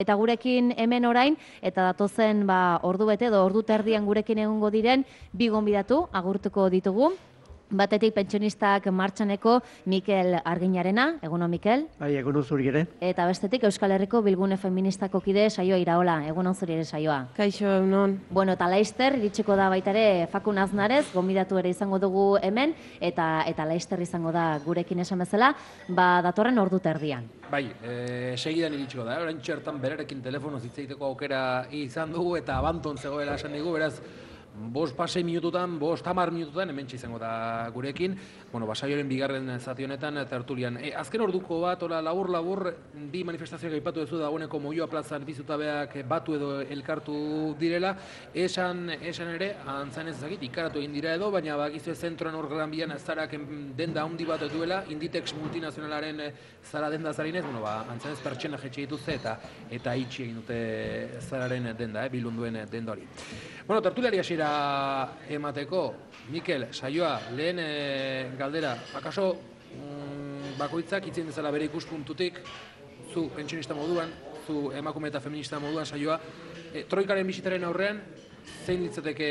Eta gurekin hemen orain, eta datozen ordu bete edo ordu terdian gurekin egongo diren, bi gonbidatu agurtuko ditugu. Batetik pentsionistak martxaneko Mikel Arginarena, egunon Mikel. Bai, egunon zuri ere. Eta bestetik Euskal Herriko Bilgune Feministako kide Saioa Iraola, egunon zuri ere Saioa. Kaixo, egunon. Bueno, eta Laister iritsiko da baita ere Fakun Aznarez, gonbidatu ere izango dugu hemen, eta Laister izango da gurekin esan bezala, datorren ordu terdian. Bai, segidan iritsiko da, orain txertan berarekin telefonoz hitz egiteko aukera izan dugu eta abanton zegoela esan digu, beraz, 5-6 minututan, 5-10 minututan, hementxe izango da gurekin. Bueno, Saioaren bigarren zati honetan, tertulian. Azken orduko bat, labur-labur, bi manifestazioak aipatu duzu dagoeneko Moioa plazan bi zutabeak batu edo elkartu direla. Esan ere, antzan ez ezagit, ikaratu egin dira edo, baina bakizu zentroan hor Gran Bian zarak denda handi bat duela, Inditex multinazionalaren zara denda zarinez, antzan ez pertsena jetxe dituzte eta itxi egin dute zararen denda, bilunduen denda hori. Bueno, tertuliari hasiera emateko, Mikel, Saioa, lehen galdera, akaso bakoitzak itzen dezala bere ikuspuntutik, zu pentsionista moduan, zu emakume eta feminista moduan, Saioa, troikaren bisitaren aurrean, zein litzateke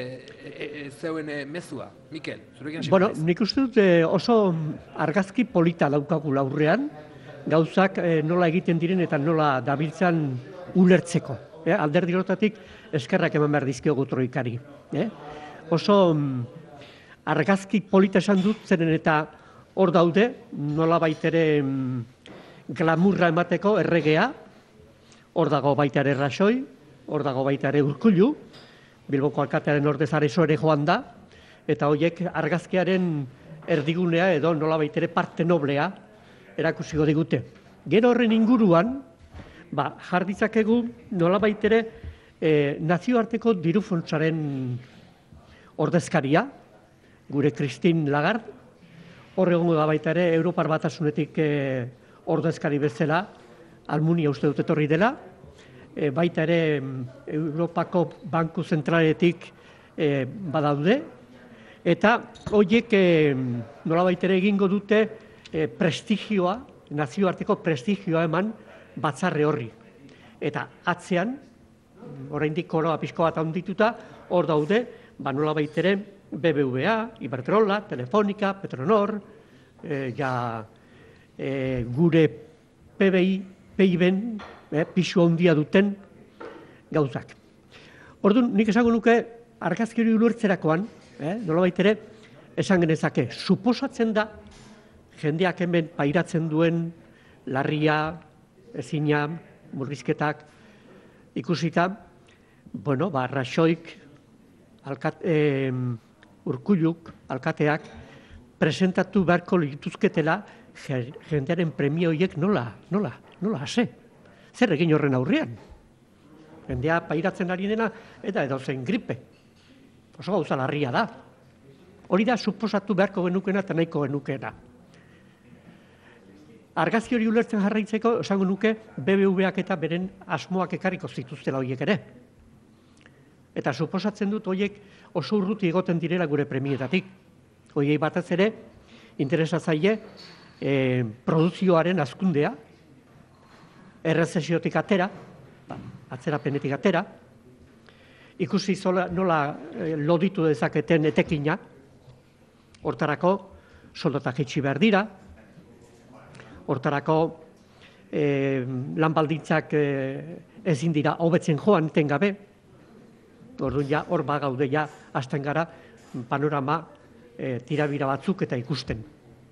zeuen mezua, Mikel, zurekin hasi. Bueno, nik uste dut oso argazki polita daukagula aurrean, gauzak nola egiten diren eta nola dabiltzan ulertzeko. Alderdi horretatik eskerrak eman behar dizkiogu troikari. Oso argazki polita esan dut, zeren eta hor daude, nola baitere glamurra emateko erregea, hor dago baita ere Raxoi, hor dago baita ere Urkullu, Bilboko alkatearen ordez Areso ere joan da, eta horiek argazkiaren erdigunea edo nola baitere parte noblea erakusiko digute. Gero horren inguruan, jar ditzakegu nola baitere nazioarteko dirufontsaren ordezkaria, gure Christine Lagarde, hor egongo da baita ere Europar Batasunetik ordezkari bezala, Almunia uste dut etorri dela, baita ere Europako Banku Zentraletik badaude, eta horiek nola baita ere egingo dute prestigioa, nazioarteko prestigioa eman batzarre horri. Eta atzean, oraindik koroa pixko bat handituta, hor daude, nola baitere BBVA, Iberdrola, Telefonica, Petronor, gure PIB-en pixu handia duten gauzak. Orduan, nik esango nuke argazki hori ulertzerakoan, nola baitere, esan genezake, suposatzen da, jendeak hemen pairatzen duen larria, ezina, murrizketak ikusita, Raxoik, Urkulluk, alkateak, presentatu beharko lituzketela jendearen premio horiek nola hase. Zer egin horren aurrean? Jendea pairatzen ari dena, eta edozein gripe. Oso gauza larria da. Hori da, suposatu beharko genukena eta nahiko genukena. Argazki hori ulertzen jarraitzeko, esango nuke, BBVak eta beren asmoak ekarriko zituztela horiek ere. Eta suposatzen dut horiek oso urruti egoten direla gure premietatik. Horiei batez ere, interesatzaile produzioaren hazkundea, errezesiotik atera, atzerapenetik atera, ikusi nola loditu dezaketen etekina, hortarako soldatak jaitsi behar dira, hortarako lan baldintzak ezin dira hobetzen joan etengabe, orduan hor bagaude hasten gara panorama tirabira batzuk eta ikusten.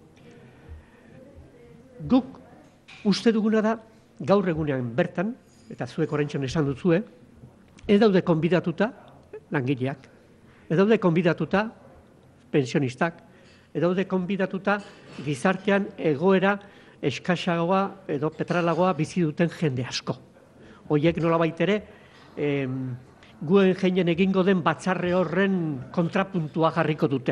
Guk uste duguna da gaur egunean bertan, eta zuek oraintxon esan dutzue, ez daude konbidatuta langileak, ez daude konbidatuta pensionistak, ez daude konbidatuta gizartean egoera eskasagoa edo petralagoa bizi duten jende asko. Horiek nolabait ere, guen jeinen egingo den batzarre horren kontrapuntua jarriko dute.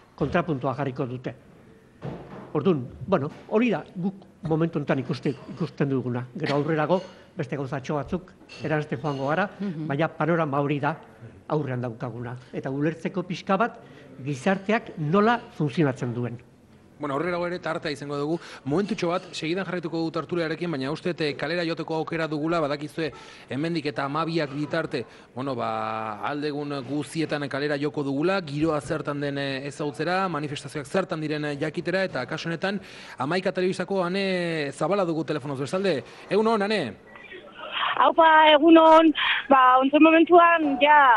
Orduan, hori da guk momentu honetan ikusten duguna. Gero aurrerago, beste gauzatxo batzuk eranzten joango gara, baina panorama hori da aurrean daukaguna. Eta ulertzeko pixka bat, gizarteak nola funtzionatzen duen. Bueno, aurrera ere tartea izango dugu. Momentutxo bat, segidan jarraituko dut tertuliarekin, baina uste kalera joteko aukera dugula, badakizue hemendik eta 12ak bitarte, bueno, aldegun guztietan kalera joko dugula, giroa zertan den ezagutzera, manifestazioak zertan diren jakitera, eta kasu honetan 11 telebistako Ane Zabala dugu telefonoz bezalde. Egun hon, Ane? Haupa, egunon, ontzen momentuan,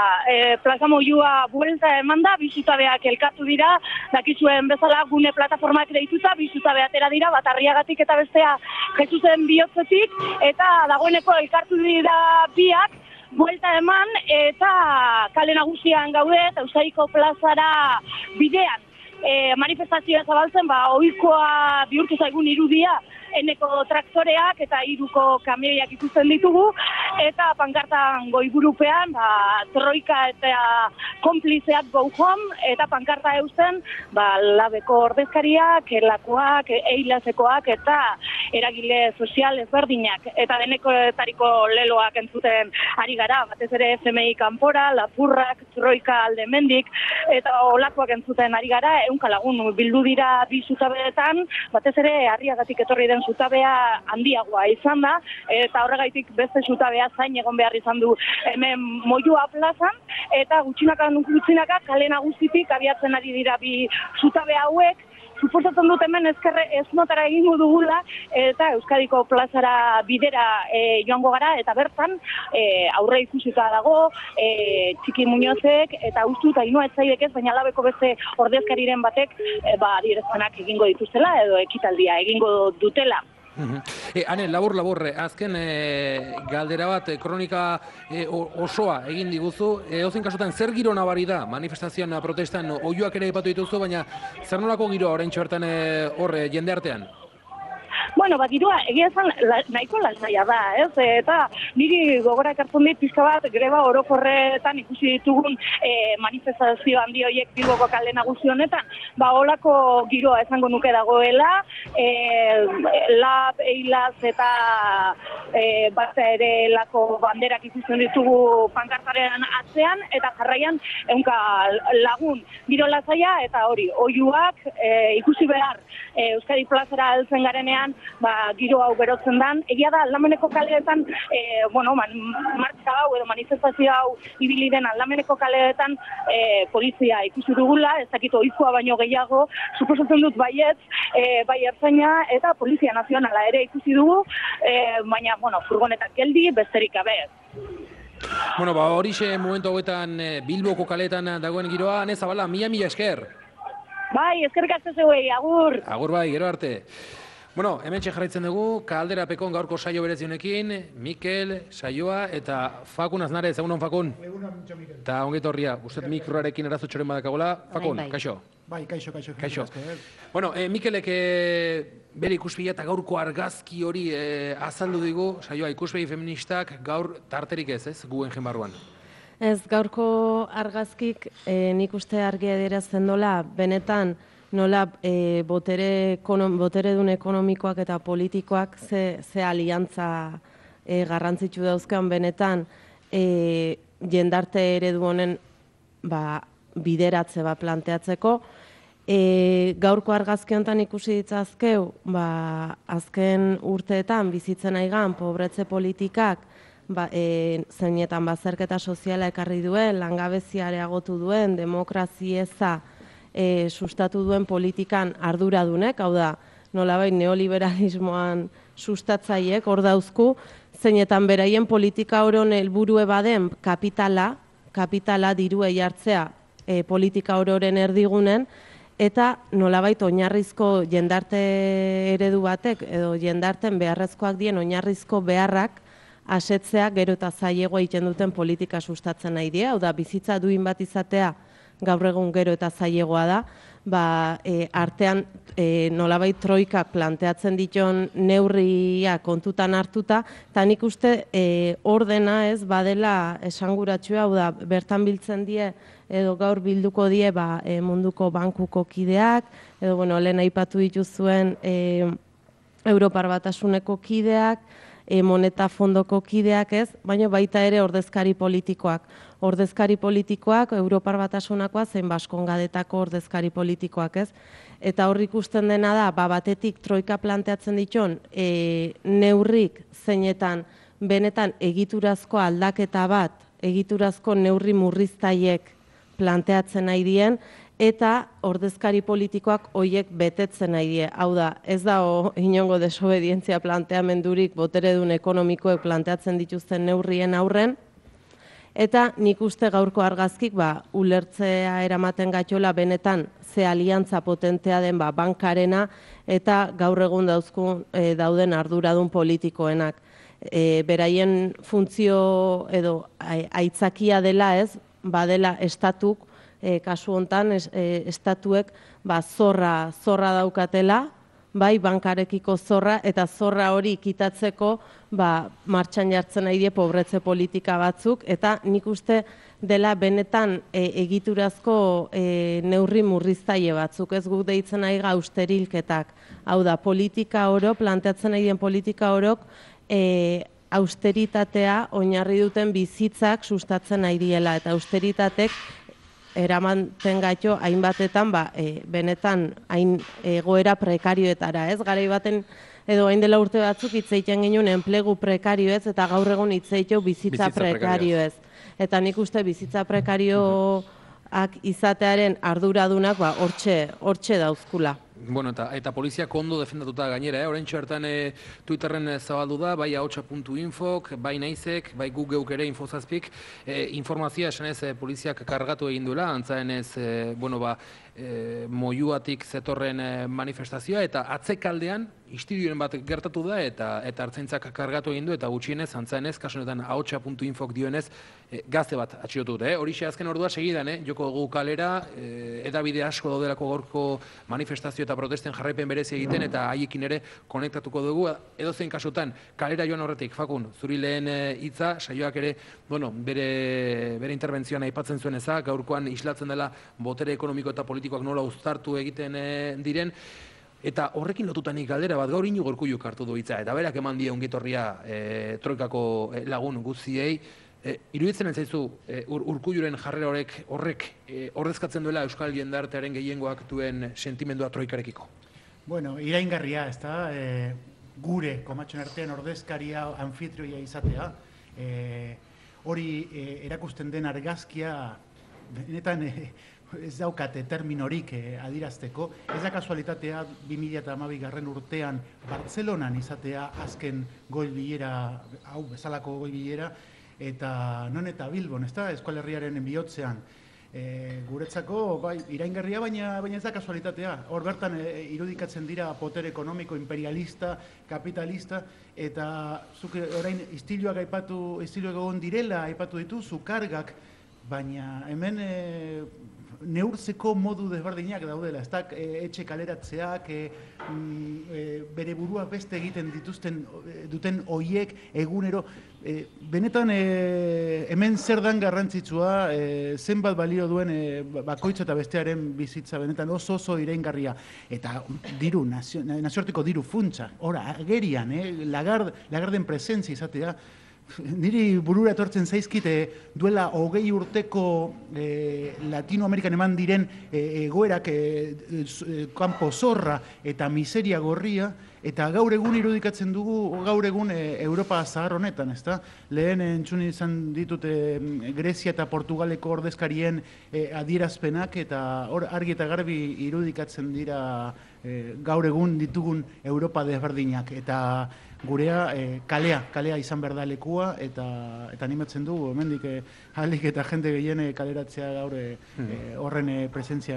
plaza moilua buelta eman da, bizutabeak elkartu dira, dakizuen bezala gune plataformak deituta, bizutabe atera dira, bat Arriagatik eta bestea Jesusen bihotzetik, eta dagoeneko elkartu dira biak, buelta eman, eta kale nagusian gaude, eta Euskadiko plazara bidean. Manifestazioa zabaltzen, ohikoa bihurtu zaigun irudia, eneko traktoreak eta 3 kamioiak ikusten ditugu, eta pankartan goigurupean, troika eta konplizeak go home, eta pankarta eusten, labeko ordezkariak, elakoak, eilazekoak, eta eragile sozial ezberdinak, eta denekoetariko leloak entzuten ari gara, batez ere FMI kanpora, lapurrak, troika aldemendik, eta olakoak entzuten ari gara, 100 lagun bildu dira bi zutabeetan, batez ere Arriagatik etorri den zutabea handiagoa izan da, eta horregaitik beste zutabea zain egon behar izan du hemen Moilua plazan, eta gutxinaka kale nagusitik abiatzen ari dira bi zutabe hauek, suposatzen dut hemen ez notara egingo dugula, eta Euskadiko plazara bidera joango gara, eta bertan aurre ikusita dago, Txiki Muñozek, eta uste dut Ainhoa Etzaidek ez, baina labeko beste ordezkariren batek adierazpenak egingo dituztela, edo ekitaldia egingo dutela. Ane, labur, azken galdera bat, kronika osoa egin diguzu, edozein kasutan zer giro nabari da, manifestazioan, protestan, oiuak ere ipatu dituzu, baina zer nolako giroa oraintxe bertan hor jende artean? Bueno, giroa egia esan nahiko lasaia da, ez? Eta niri gogora ekartzen dit pixka bat greba orokorretan ikusi ditugun manifestazio handi horiek Bilboko kale nagusi honetan, holako giroa esango nuke dagoela, lab, eilaz eta bata ere lako banderak ikusten ditugu pankartaren atzean, eta jarraian 100 lagun giro lasaia, eta hori, oiuak ikusi behar Euskadi plazara heltzen garenean, giro hau berotzen dan. Egia da, Aldameneko kaleetan, martxa hau edo manifestazio hau ibili den Aldameneko kaleetan polizia ikusi dugula, ez dakit ohikoa baino gehiago, suposatzen dut baietz, bai ertzaina eta Polizia Nazionala ere ikusi dugu, baina, furgonetak geldi, besterik gabe. Bueno, horixe momentu hauetan Bilboko kaleetan dagoen giroa, Ane Zabala, mila esker. Bai, eskerrik asko zeuei, agur. Agur bai, gero arte. Bueno, hemen jarraitzen dugu, Kaldera Pekon gaurko saio berezionekin, Mikel, Saioa eta Fakun Aznarez, egunon Fakun? Egunon, Mikel. Eta onget horria, usted mikroarekin arazotxoren badakagola, Fakun, kaixo? Bai, kaixo. Bueno, Mikelek bere ikuspila eta gaurko argazki hori azaldu digu, Saioa, ikuspegi feministak gaur tarterik ez, guen jenbarruan? Ez, gaurko argazkik nik uste argia adierazten dola, benetan nola boteredun ekonomikoak eta politikoak ze aliantza garrantzitsu dauzkan benetan jendarte eredu honen bideratze planteatzeko. Gaurko argazki honetan ikusi ditzazkeu, azken urteetan bizitzen aigan pobretze politikak zeinetan bazterketa soziala ekarri duen, langabezia areagotu duen, demokrazia eza sustatu duen politikan arduradunek, hau da, nolabait neoliberalismoan sustatzaiek hor dauzku, zeinetan beraien politika horon helburue baden kapitala dirue jartzea politika ororen erdigunen, eta nolabait oinarrizko jendarte eredu batek, edo jendarten beharrezkoak dien oinarrizko beharrak asetzea gero eta zailegoa egiten duten politika sustatzen nahi dira, hau da, bizitza duin bat izatea gaur egun gero eta zailegoa da, artean nolabait troikak planteatzen diton neurria kontutan hartuta, eta nik uste ordena ez badela esanguratsua, hau da, bertan biltzen die, edo gaur bilduko die munduko bankuko kideak, edo lehen aipatu dituzuen Europar Batasuneko kideak, moneta fondoko kideak ez, baina baita ere ordezkari politikoak. Ordezkari politikoak, Europar Batasunakoa, zein Baskongadetako ordezkari politikoak ez. Eta hor ikusten dena da, batetik troika planteatzen ditun neurrik zeinetan benetan egiturazko aldaketa bat, egiturazko neurri murriztaiek planteatzen nahi dien, eta ordezkari politikoak hoiek betetzen nahi die. Hau da, ez da inongo desobedientzia planteamendurik boteredun ekonomikoek planteatzen dituzten neurrien aurren, eta nik uste gaurko argazkik ulertzea eramaten gaitxola benetan ze aliantza potentea den bankarena eta gaur egun dauden arduradun politikoenak. Beraien funtzio edo aitzakia dela ez, badela estatuk, kasu hontan estatuek zorra daukatela, bai bankarekiko zorra, eta zorra hori kitatzeko martxan jartzen nahi die pobretze politika batzuk, eta nik uste dela benetan egiturazko neurri murriztaile batzuk, ez guk deitzen nahi austerilketak. Hau da, politika oro, planteatzen nahi dien politika orok, austeritatea oinarri duten bizitzak sustatzen nahi diela, eta austeritatek eramaten gaitxo hainbatetan benetan hain egoera prekarioetara, ez? Garai baten edo hain dela urte batzuk hitz egiten genuen enplegu prekario ez, eta gaur egun hitz egiteko bizitza prekario ez. Eta nik uste bizitza prekarioak izatearen arduradunak hortxe dauzkula. Bueno, eta poliziak ondo defendatuta gainera, oraintxe bertan Twitterren zabaldu da, bai ahotsa.infok, bai naizek, bai guk geuk ere infozazpik, informazioa esanez poliziak kargatu egin duela, antzaenez, moiuatik zetorren manifestazioa, eta atzekaldean istiluren bat gertatu da, eta ertzaintzak kargatu egin du, eta gutxienez, antzaenez, kasu honetan ahotsa.infok dioenez, gazte bat atxilotu dute. Horixe azken ordua segidan, joko dugu kalera, edabide asko daudelako gaurko manifestazio eta protesten jarraipen berezi egiten, eta haiekin ere konektatuko dugu. Edozein kasutan, kalera joan horretik, Fakun, zuri lehen hitza, saioak ere, bere interbentzioan aipatzen zuen ezak, gaurkoan islatzen dela botere ekonomiko eta politikoak nola uztartu egiten diren, eta horrekin lotutanik galdera bat gaur Iñigo Urkulluk hartu du hitza, eta berak eman die ongitorria troikako lagun guztiei. Iruditzen ez zaizu Urkulluren jarrera horrek ordezkatzen duela Euskal jendartearen gehiengoak duen sentimendua troikarekiko? Bueno, iraingarria, ez da, gure komatxon artean ordezkaria anfitrioia izatea, hori erakusten den argazkia, benetan ez daukate terminorik adirazteko, ez da kasualitatea 2012 urtean Bartzelonan izatea azken goi bilera, hau bezalako goi bilera, eta non eta Bilbon, ez da, Euskal Herriaren bihotzean. Guretzako, iraingarria, baina ez da kasualitatea. Hor bertan irudikatzen dira potere ekonomiko, imperialista, kapitalista, eta zuk orain istiluak egon direla, aipatu dituzu, kargak, baina hemen neurtzeko modu desberdinak daudela, ez da, etxe kaleratzeak, bere burua beste egiten duten hoiek egunero, benetan hemen zer dan garrantzitsua, zenbat balio duen bakoitza eta bestearen bizitza, benetan oso iraingarria, eta diru, nazioarteko diru funtsa, ora, agerian, Lagarden presentzia izatea, niri burura etortzen zaizkite duela 20 urteko Latinoamerikan eman diren egoerak kanpo zorra eta miseria gorria, eta gaur egun irudikatzen dugu, gaur egun Europa zahar honetan, ezta? Lehen entzun izan ditut Grezia eta Portugaleko ordezkarien adierazpenak, eta hor argi eta garbi irudikatzen dira gaur egun ditugun Europa desberdinak, eta gurea kalea izan behar da lekua, eta animatzen dugu, hemendik ahalik eta jende gehien kaleratzea gaur horren presentzia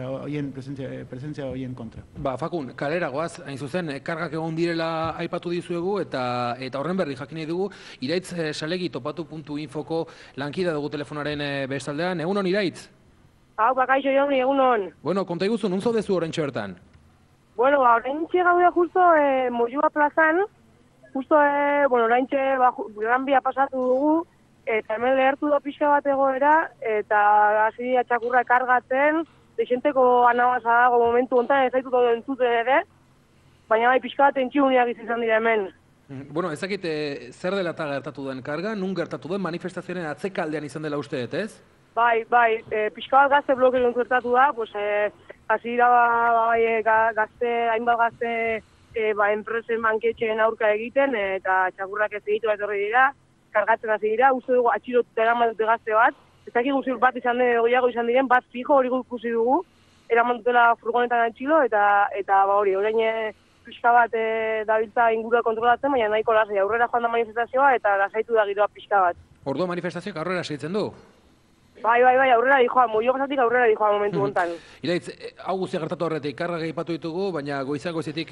horien kontra. Fakun, kalera goaz, hain zuzen, kargak egon direla aipatu dizuegu, eta horren berri jakin nahi dugu, Iraitz Salegi topatu.infoko lankida dugu telefonaren bestaldean. Egunon, Iraitz? Hau, bakaixo joni, egunon. Bueno, konta iguzu, nun zaudezu horrentxe bertan? Bueno, horrentxe gaude justo Moyua plazan, justo, horrentxe Gran Bia pasatu dugu, eta hemen lehertu da pixka bat egoera, eta hasi atxakurra ekargatzen, deixenteko anabaza dago momentu honetan, ez zaituko entzuten ere, baina bai pixka bat entxiuniak izan dira hemen. Bueno, ezakit zer dela eta gertatu den karga, nun gertatu den manifestazioaren atzekaldean izan dela uste, ez? Bai, pixka bat gazte blokeon gertatu da, hasi dira hainbat gazte enpresen banketxeen aurka egiten, eta txakurrak ez egitu etorri dira, kargatzen hasi dira, uste dugu atxilotuta eraman dute gazte bat, ez dakik guztiur bat izan den, goiago izan diren, bat fijo hori ikusi dugu, eraman dutela furgonetan atxilo, eta hori, orain pixka bat dabiltza ingurua kontrolatzen, baina nahiko lasai, aurrera joan da manifestazioa, eta lasaitu da giroa pixka bat. Orduan manifestazioak aurrera segitzen du? Bai, aurrera dijoa, moio pasatik aurrera dijoa momentu hontan. Iraitz, hau guztia gertatu horretik, kargak aipatu ditugu, baina goizako goizetik,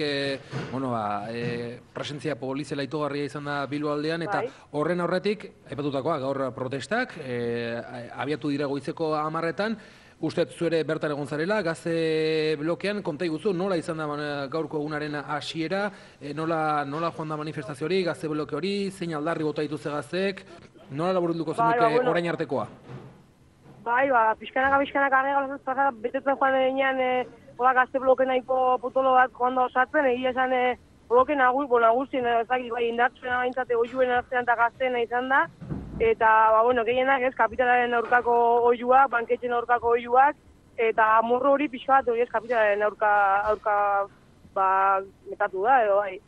presentzia poliziala itogarria izan da Bilbo aldean, eta horren horretik, aipatutakoa, gaur protestak, abiatu dira goizeko 10:00, uste zuere bertan egon zarela, gazte blokean, konta iguzu, nola izan da gaurko egunaren hasiera, nola joan da manifestazio hori, gazte bloke hori, zein aldarri bota dituzte gazteek, nola laburunduko zenuke orain artekoa? Bai, pixkanaka arregala betetzen joan denean gazte bloke nahiko potolo bat joan da osatzen, egia esan bloke nagusien, indartzen abintzate oiuen artean eta gazteena izan da, eta, gehienak ez, kapitalaren aurkako oiuak, banketxen aurkako oiuak, eta morro hori pixka bat hori ez, kapitalaren aurka metatu da, edo bai.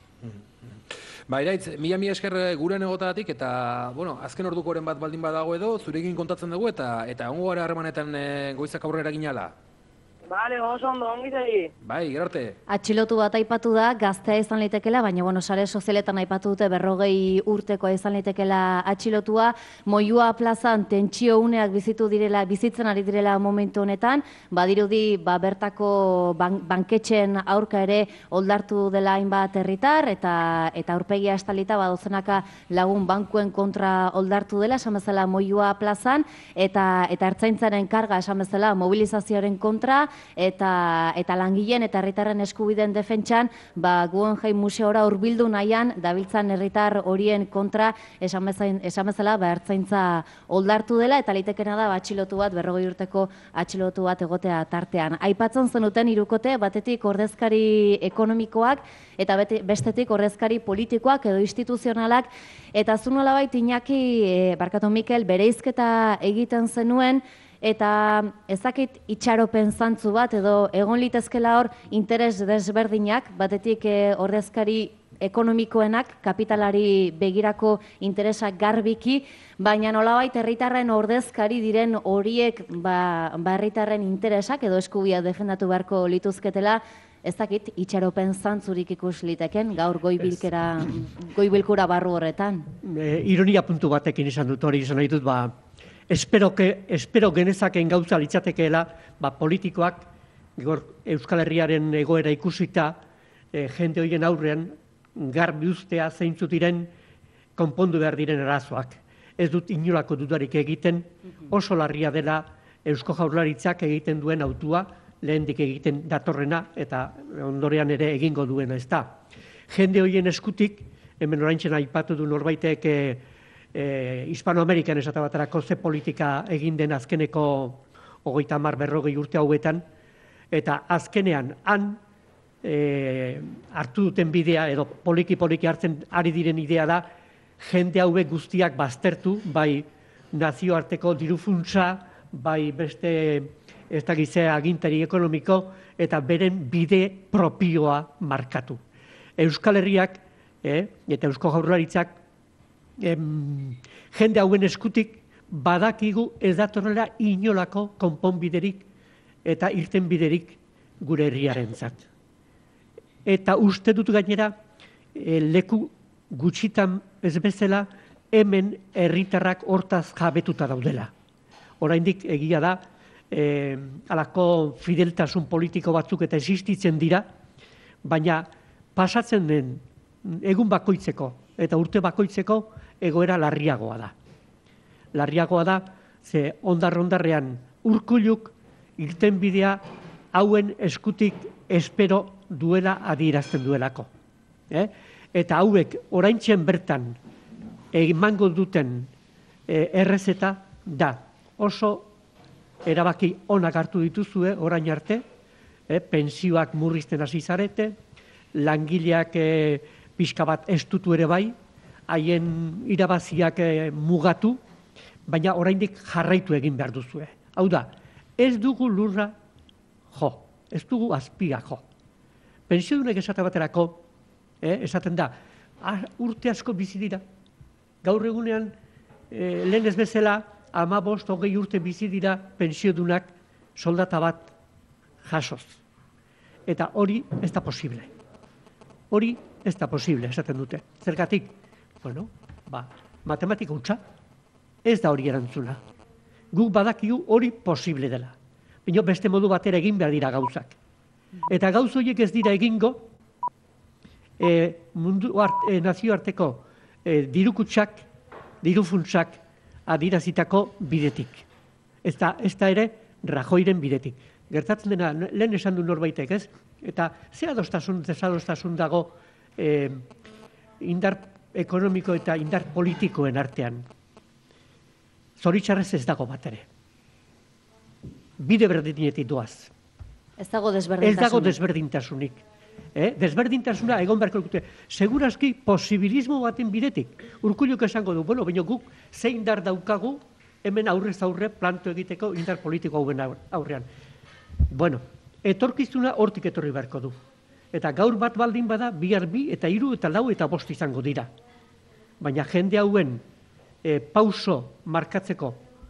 Ba, Iraitz, mila esker guren egotagatik, eta, azken ordukoren bat baldin badago edo, zurekin kontatzen dugu, eta ongo gara harremanetan goizak aurrera ginala. Bale, oso ondo, ongizegi. Bai, gerarte. Atxilotu bat aipatu da, gaztea izan litekela, baina, sare sozialetan aipatu dute 40 urtekoa izan litekela atxilotua. Moyua plazan tentsio uneak bizitzen ari direla momentu honetan, badirudi bertako banketxen aurka ere oldartu dela hainbat herritar, eta aurpegia estalita dozenaka lagun bankuen kontra oldartu dela, esan bezala Moyua plazan, eta ertzaintzaren karga, esan bezala, mobilizazioaren kontra, eta langileen eta herritarren eskubideen defentsan, Guggenheim museora hurbildu nahian, dabiltzan herritar horien kontra, esan bezala, ertzaintza oldartu dela, eta litekena da, atxilotu bat, 40 urteko atxilotu bat egotea tartean. Aipatzen zenuten hirukote, batetik ordezkari ekonomikoak, eta bestetik ordezkari politikoak edo instituzionalak, eta zu nolabait Iñaki, Mikel, bereizketa egiten zenuen, eta ezakit itxaropen zantzu bat, edo egon litezkela hor interes desberdinak, batetik ordezkari ekonomikoenak, kapitalari begirako interesak garbiki, baina nolabait herritarren ordezkari diren horiek herritarren interesak edo eskubia defendatu beharko lituzketela, ezakit itxaropen zantzurik ikus liteken, gaur goibilkura barru horretan. Ironia puntu batekin izan dut hori izan nahi dut, espero genezaken gauza litzatekeela, politikoak Euskal Herriaren egoera ikusita, jende horien aurrean, garbi ustea zeintzuk diren konpondu behar diren arazoak. Ez dut inolako dudarik egiten, oso larria dela Eusko Jaurlaritzak egiten duen autua, lehendik egiten datorrena, eta ondorean ere egingo duena ez da. Jende horien eskutik, hemen oraintzen aipatu du norbaitek Hispanoamerikan esate baterako ze politika egin den azkeneko 30-40 urte hauetan, eta azkenean han hartu duten bidea, edo poliki hartzen ari diren idea da, jende hauek guztiak baztertu, bai nazioarteko dirufuntza, bai beste ez da gizea agintari ekonomiko, eta beren bide propioa markatu. Euskal Herriak eta Eusko Jaurlaritzak jende hauen eskutik badakigu ez datorrela inolako konponbiderik eta irtenbiderik gure herriarentzat. Eta uste dut gainera leku gutxitan ez bezala hemen herritarrak hortaz jabetuta daudela. Oraindik egia da, halako fideltasun politiko batzuk eta existitzen dira, baina pasatzen den egun bakoitzeko eta urte bakoitzeko egoera larriagoa da. Larriagoa da, ze ondarrean Urkulluk irtenbidea hauen eskutik espero duela adierazten duelako. Eta hauek oraintzen bertan emango duten errezeta da oso erabaki onak hartu dituzue orain arte, pentsioak murrizten hasi zarete, langileak pixka bat estutu ere bai, haien irabaziak mugatu, baina oraindik jarraitu egin behar duzue. Hau da, ez dugu lurra jo, ez dugu azpiago. Pentsiodunek esate baterako, esaten da, urte asko bizi dira. Gaur egunean, lehen ez bezala, 15-20 urte bizi dira pentsiodunak soldata bat jasoz. Eta hori ez da posible. Hori ez da posible, esaten dute. Zergatik, bueno, matematika hutsa, ez da hori erantzuna. Guk badakigu hori posible dela. Baina beste modu batera egin behar dira gauzak. Eta gauz horiek ez dira egingo, nazioarteko dirukutsak, dirufuntsak adirazitako bidetik. Ez da ere Rajoyren bidetik. Gertatzen dena, lehen esan du norbaitek, ez? Eta ze desadostasun dago indar ekonomiko eta indar politikoen artean. Zoritxarrez ez dago bat ere. Bide berdinetik doaz. Ez dago desberdintasunik. Ez dago desberdintasunik. Desberdintasuna egon beharko dute. Segurazki posibilismo baten bidetik. Urkulluk esango du, bueno, baina guk zein indar daukagu hemen aurrez aurre planto egiteko indar politiko hauen aurrean. Bueno, etorkizuna hortik etorri beharko du. Eta gaur bat baldin bada, bihar 2 eta 3 eta 4 eta 5 izango dira. Baina jende hauen pauso markatzeko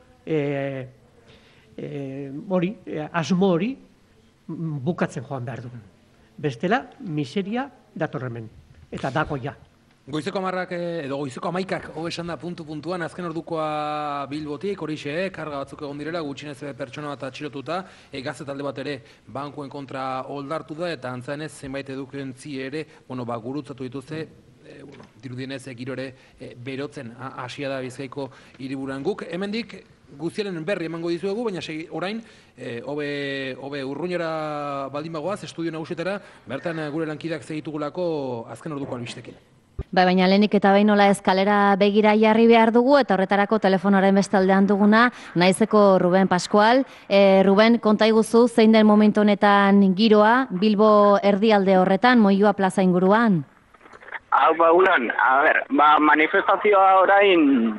asmo hori bukatzen joan behar du. Bestela, miseria datorremen. Eta dago ja. Goizeko 10 edo goizeko 11 esan da puntuan, azken ordukoa Bilbotik, horixe, karga batzuk egon direla, gutxinez pertsona bat atxilotuta, gazte talde bat ere bankuen kontra oldartu da, eta antzaenez zenbait edukentzi ere, gurutzatu dituzte, dirudienez giro ere berotzen hasia da Bizkaiko hiriburuan. Guk hemendik guztiaren berri emango dizuegu, baina orain hobe urruñora baldin bagoaz, estudio nagusietara, bertan gure lankideak segitugulako azken orduko albistekin. Baina lehenik eta behin nola eskalera begira jarri behar dugu, eta horretarako telefonoaren bestaldean duguna, naizeko Ruben Pascual. Ruben, konta iguzu, zein den momentu honetan giroa, Bilbo erdialde horretan, Moyua plaza inguruan? Hau, ulan, manifestazioa orain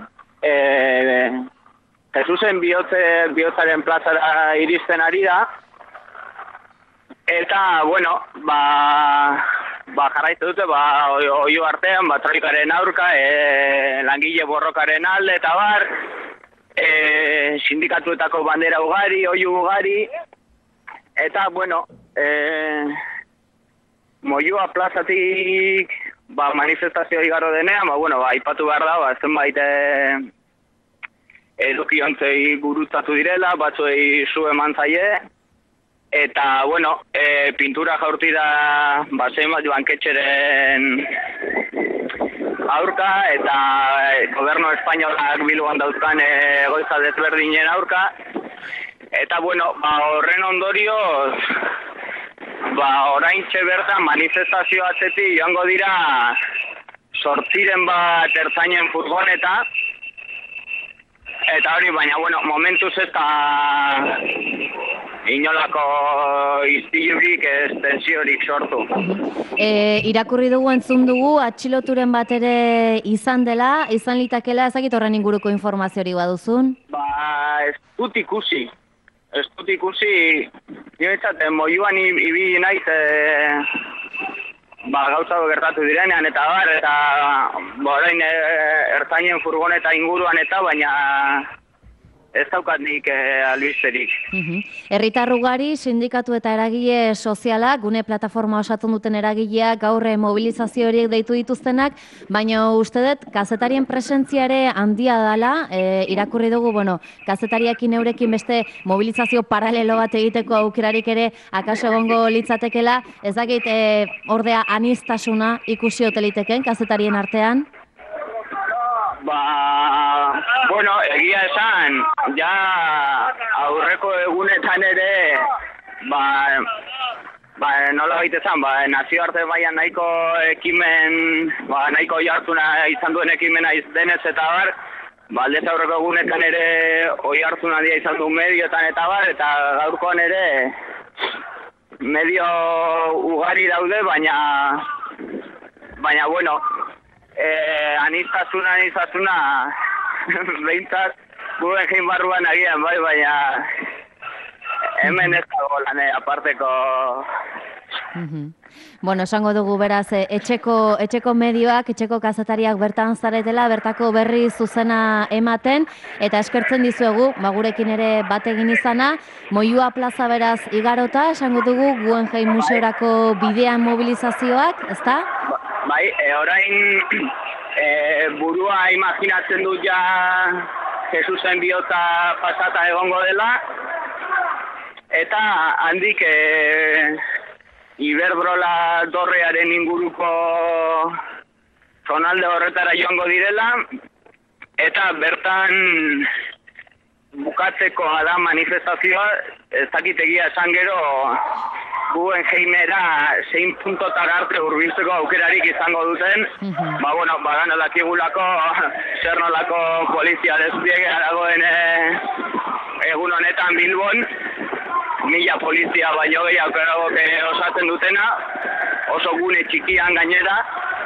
Jesusen bihotzaren plazara iristen ari da, eta, jarraitu dute, oio artean, troikaren aurka, langile borrokaren alde, eta bar, sindikatuetako bandera ugari, oio ugari, eta, Moyua plazatik manifestazio igaro denean, aipatu behar da, zenbait edukiontzei gurutzatu direla, batzuei zu eman zaie, eta, pintura jaurti da zenbait banketxeren aurka, eta gobernu espainolak Bilboan dauzkan egoitza desberdinen aurka, eta, horren ondorioz, oraintxe bertan manifestazio atzetik joango dira 8 bat ertzainen furgoneta, eta hori, baina, momentuz ez da inolako iztilurik ez tensiorik sortu. Irakurri dugu, entzun dugu, atxiloturen bat ere izan dela, izan litakela, ezakit horren inguruko informaziori baduzun? Ez dut ikusi. Moyuan ibili naiz gauza gertatu direnean eta orain ertzainen furgoneta inguruan eta baina ez daukat nik albisterik. Herritar ugari, sindikatu eta eragile sozialak, gune plataforma osatzen duten eragileak, gaur mobilizazio horiek deitu dituztenak, baina uste dut, kazetarien presentziare handia dela, irakurri dugu, kazetariakin eurekin beste mobilizazio paralelo bat egiteko aukerarik ere akaso egongo litzatekela, ez dakit ordea aniztasuna ikusi oteliteken kazetarien artean? Egia esan, ja aurreko egunetan ere, nola baita esan, nazioarte baian nahiko ekimen, nahiko jartuna izan duen ekimena denez eta bar, aldez aurreko egunetan ere oi hartzuna dia izan duen medioetan eta bar, eta gaurkoan ere medio ugari daude, baina aniztasuna, behintzat, guen jein barruan agian, baina hemen ez dago dago lane aparteko. Bueno, esango dugu beraz, etxeko medioak, etxeko kazetariak bertan zaretela, bertako berri zuzena ematen, eta eskertzen dizuegu, gurekin ere bat egin izana, Moyua plaza beraz igarota, esango dugu Guggenheim Museorako bidean mobilizazioak, ezta? Bai, orain burua imaginatzen dut ja Jesusen bihotza pasata egongo dela, eta handik Iberdrola dorrearen inguruko zonalde horretara joango direla, eta bertan bukatzeko da manifestazioa, ez dakit egia esan gero Guggenheimera zein puntotara arte hurbiltzeko aukerarik izango duten, badan dakigulako zer nolako polizia despliegea dagoen egun honetan Bilbon, 1000 polizia baino gehiago osatzen dutena, oso gune txikian gainera,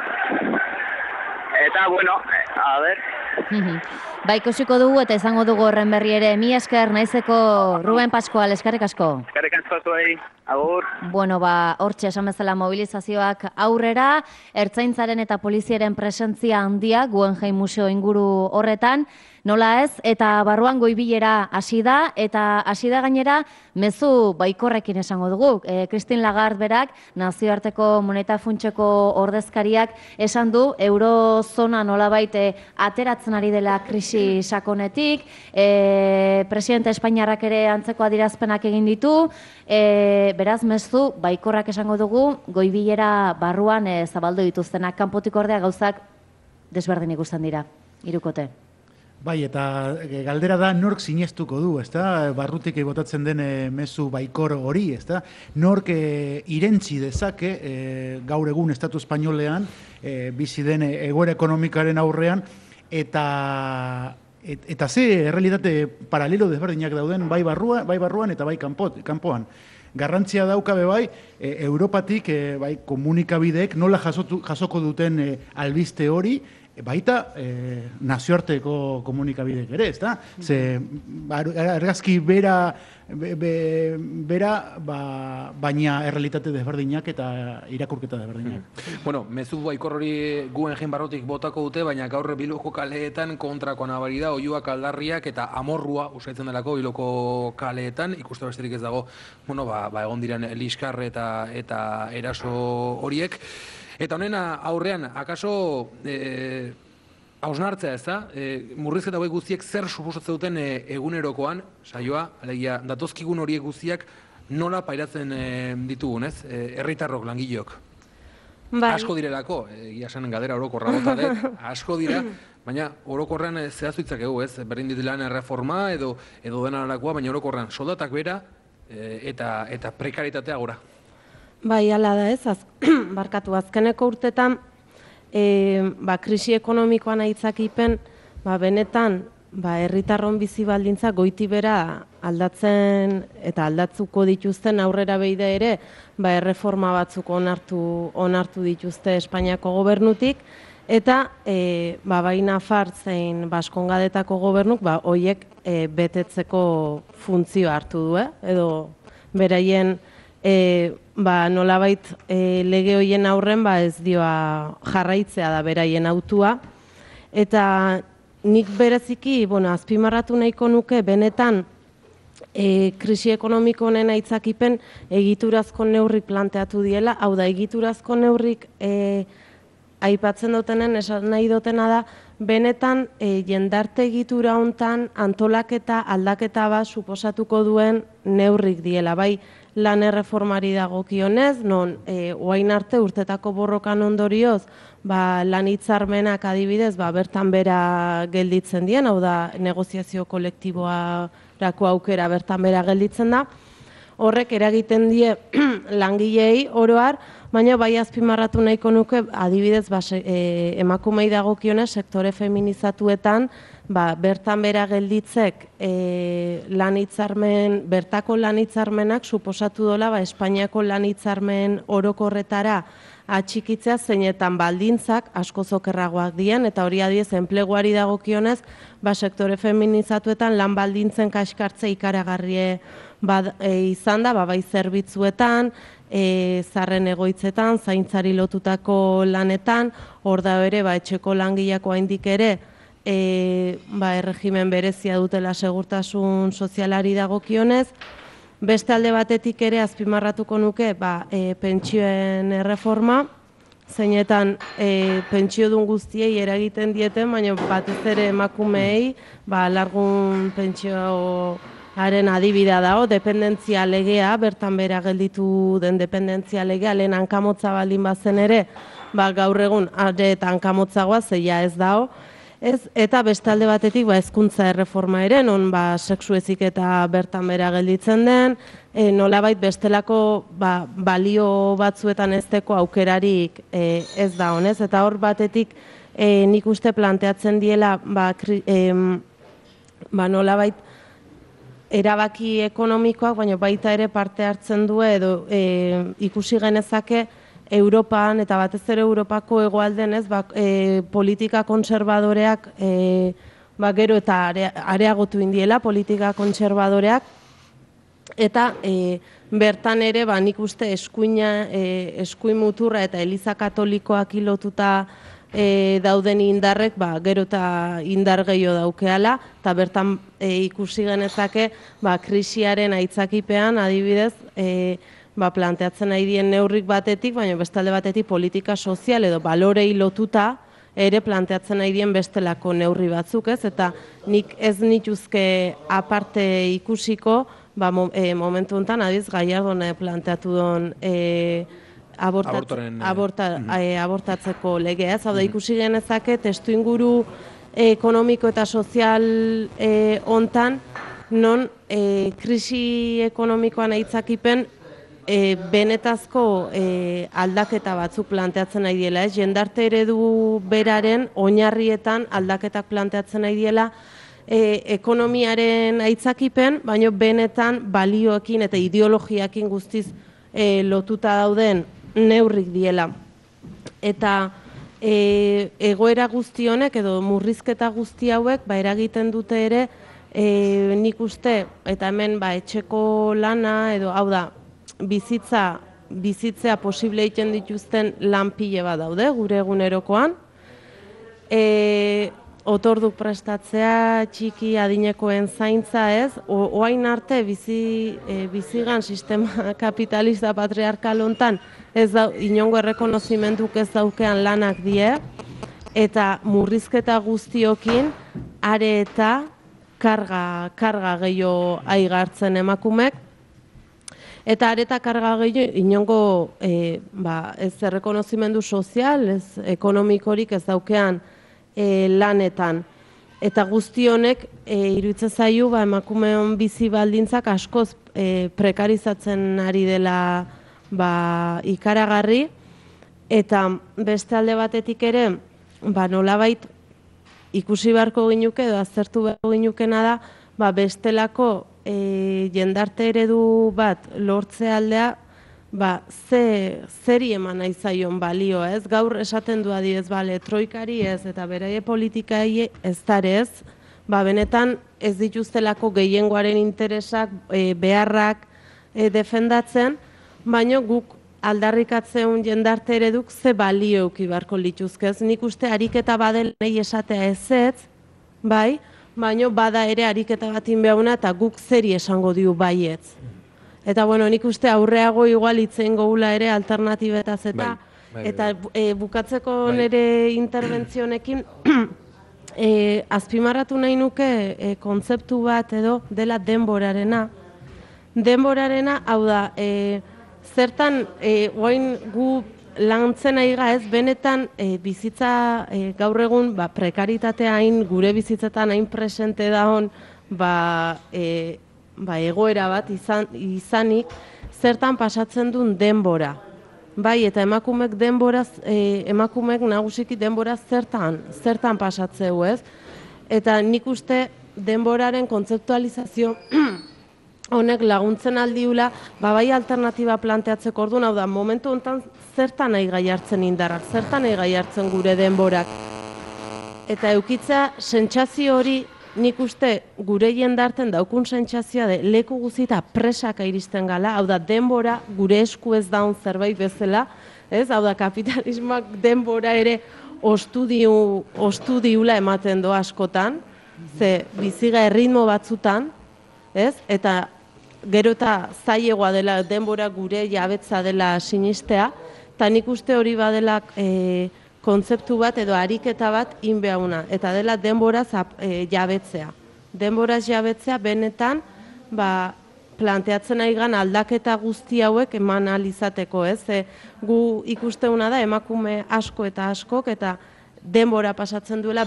eta bueno, a ber. Ba, ikusiko dugu eta izango dugu horren berri ere. Mi esker, naizeko Ruben Pascual, eskerrik asko. Eskerrik asko zuei, agur. Bueno, hortxe esan bezala mobilizazioak aurrera, ertzaintzaren eta poliziaren presentzia handia Guggenheim Museo inguru horretan, nola ez, eta barruan goibilera hasi da, eta hasi da gainera mezu baikorrekin esango dugu. Christine Lagarde berak, nazioarteko moneta funtseko ordezkariak esan du, eurozona nolabait ateratzen ari dela krisi sakonetik, presidente Espainiarrak ere antzeko adierazpenak egin ditu, beraz mezu baikorrak esango dugu, goibilera barruan zabaldu dituztenak, kanpotik ordea gauzak desberdin ikusten dira, hirukote. Bai, eta galdera da nork sinestuko du, ezta? Barrutik botatzen den mezu baikor hori, ezta? Nork irentzi dezake gaur egun Estatu Espainolean bizi den egoera ekonomikaren aurrean eta ze errealitate paralelo desberdinak dauden bai barruan eta bai kanpoan. Garrantzia daukabe bai, Europatik bai komunikabideek nola jasoko duten albiste hori, baita nazioarteko komunikabidek ere, ezta? Ze argazki bera baina errealitate desberdinak eta irakurketa desberdinak. Bueno, mezu baikor hori Guggenheim barrutik botako dute, baina gaur Bilboko kaleetan kontrako nabari da, oihuak aldarriak eta amorrua usaitzen delako Bilboko kaleetan, ikuste besterik ez dago, bueno, egon diren liskar eta eraso horiek. Eta honena aurrean, akaso hausnartzea ez da, murrizketa hauek guztiek zer suposatzen duten egunerokoan, saioa, alegia, datozkigun horiek guztiak nola pairatzen ditugun, ez? Herritarrok, langileok. Asko direlako, esan galdera orokorra botale, asko dira, baina orokorrean zehaztu ditzakegu, ez? Berdin ditilan erreforma edo denarakoa, baina orokorrean soldatak bera eta prekaritatea gora. Bai, ala da ez, barkatu azkeneko urtetan, krisi ekonomikoan aitzakipen, benetan, herritarron bizi baldintza goiti bera aldatzen eta aldatzuko dituzten aurrera beide ere, erreforma batzuk onartu dituzte Espainiako gobernutik, eta bai Nafar zein Baskongadetako gobernuk, hoiek betetzeko funtzio hartu du, edo beraien nolabait lege hoien aurren ez dioa jarraitzea da beraien autua. Eta nik bereziki azpimarratu nahiko nuke benetan krisi ekonomiko honen aitzakipen egiturazko neurrik planteatu diela, hau da egiturazko neurrik aipatzen dutenen esan nahi dutena da benetan jendarte egitura hontan antolaketa aldaketa bat suposatuko duen neurrik diela, bai lan erreformari dagokionez, non orain arte urtetako borrokan ondorioz, lan hitzarmenak adibidez, bertan bera gelditzen dien, hau da negoziazio kolektiboarako aukera bertan bera gelditzen da, horrek eragiten die langileei oroar, baina bai azpimarratu nahiko nuke, adibidez, emakumei dagokionez, sektore feminizatuetan, bertan bera gelditzek bertako lan hitzarmenak suposatu dola Espainiako lan hitzarmen orokorretara atxikitzea zeinetan baldintzak asko okerragoak dien, eta hori adiez enpleguari dagokionez, sektore feminizatuetan lan baldintzen kaskartze ikaragarrie izan da, bai zerbitzuetan, zarren egoitzetan, zaintzari lotutako lanetan, hor da ere, etxeko langileako haindik ere, erregimen berezia dutela segurtasun sozialari dagokionez. Beste alde batetik ere azpimarratuko nuke pentsioen erreforma, zeinetan pentsiodun guztiei eragiten dieten, baina batez ere emakumeei alargun pentsioaren adibidea dago, dependentzia legea, bertan bera gelditu den dependentzia legea, lehen hankamotza baldin bazen ere, gaur egun are eta hankamotzagoa zeia ez dago. Eta beste alde batetik hezkuntza erreforma ere, non sexu heziketa bertan bera gelditzen den, nolabait bestelako balio batzuetan ezteko aukerarik ez da honez. Eta hor batetik nik uste planteatzen diela nolabait erabaki ekonomikoak, baina baita ere parte hartzen du edo ikusi genezake Europan eta batez ere Europako hegoaldean politika konservadoreak gero eta areagotu indiela politika konservadoreak eta bertan ere nik uste eskuin muturra eta Eliza Katolikoak lotuta dauden indarrek gero eta indar gehiago daukeala eta bertan ikusi genezake krisiaren aitzakipean adibidez planteatzen nahi dien neurrik batetik, baina bestalde batetik politika sozial edo balorei lotuta ere planteatzen nahi dien bestelako neurri batzuk, ez? Eta nik ez nituzke aparte ikusiko, momentu honetan, adiz, Gallardone planteatu duen abortatzeko legea, ez? Hau da, ikusi genezake, testu inguru ekonomiko eta sozial hontan, non krisi ekonomikoan aitzakipen benetazko aldaketa batzuk planteatzen nahi diela, ez? Jendarte eredu beraren oinarrietan aldaketak planteatzen nahi diela ekonomiaren aitzakipen, baina benetan balioekin eta ideologiakin guztiz lotuta dauden neurrik diela. Eta egoera guzti honek edo murrizketa guzti hauek eragiten dute ere nik uste, eta hemen etxeko lana edo hau da, bizitzea posible egiten dituzten lanpile bat daude, gure egunerokoan. Otorduk prestatzea, txiki adinekoen zaintza ez, oain arte bizigan sistema kapitalista patriarkal hontan ez da, inongo errekonozimenduk ez daukean lanak die, eta murrizketa guztiokin are eta karga gehiago aigartzen emakumek, eta areta karga gehiago inongo ez errekonozimendu sozial, ez ekonomikorik ez daukean lanetan. Eta guzti honek iruditzen zaigu emakumeon bizi baldintzak askoz prekarizatzen ari dela ikaragarri, eta beste alde batetik ere nolabait ikusi beharko ginuke edo aztertu beharko ginukena da bestelako jendarte eredu bat lortze aldea zeri eman nahi zaion balio, ez? Gaur esaten du adibidez, troikari ez eta beraie politikai ez darez, benetan ez dituztelako gehiengoaren interesak, beharrak defendatzen, baina guk aldarrikatzeun jendarte ereduk ze balio euki beharko lituzkez. Nik uste ariketa badela nahi esatea ezetz, baina bada ere ariketa batin behuna eta guk zeri esango diu baietz. Eta nik uste aurreago igual itzen gogula ere alternatibetaz eta bukatzeko nire interbentzionekin azpimarratu nahi nuke kontzeptu bat edo dela denborarena. Denborarena, hau da, zertan oain gu lantzen nahi ez, benetan bizitza gaur egun prekaritatea hain, gure bizitzetan hain presente daun egoera bat izanik, zertan pasatzen duen denbora. Eta emakumek nagusiki denbora zertan pasatzeu ez. Eta nik uste denboraren kontzeptualizazio honek laguntzen aldiula, bai alternatiba planteatzeko orduan, hau da, momentu honetan zertan nahi gai hartzen indarrak, zertan nahi gai hartzen gure denborak. Eta eukitzea, sentsazio hori nik uste gure jendarten daukun sentsazioa de leku guzita presaka iristen gala, hau da denbora gure esku ez daun zerbait bezala, ez? Hau da kapitalismoak denbora ere ostu diula ematen do askotan, ze biziga erritmo batzutan, ez? Eta gero eta zailegoa dela denbora gure jabetza dela sinistea, eta nik uste hori badela kontzeptu bat edo ariketa bat inbeauna, eta dela denboraz jabetzea. Denboraz jabetzea benetan planteatzen aigan aldaketa guzti hauek eman ahal izateko, ez? Gu ikusteuna da emakume asko eta askok eta denbora pasatzen duela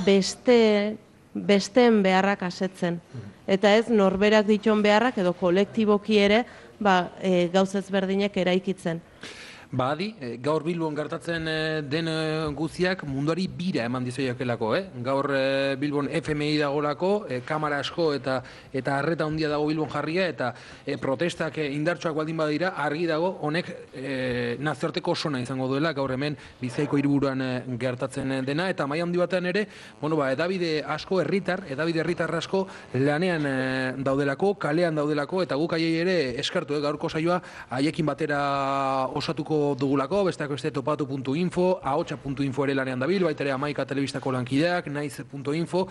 besteen beharrak asetzen. Eta ez norberak dituen beharrak edo kolektiboki ere gauz ezberdinek eraikitzen. Adi, gaur Bilbon gertatzen den guztiak munduari bira eman dizoiakelako, Gaur Bilbon FMI dagolako, kamara asko eta arreta handia dago Bilbon jarria, eta protestak indartsuak baldin badira, argi dago honek nazioarteko osona izango duela, gaur hemen Bizkaiko hiriburuan gertatzen dena, eta maila handi batean ere, edabide herritar asko lanean daudelako, kalean daudelako, eta guk haiei ere eskartu, gaurko saioa haiekin batera osatuko dugulako, besteak beste topatu.info, ahotsa.info ere lanean dabil, baita ere Amaika telebistako lankideak, naiz.info,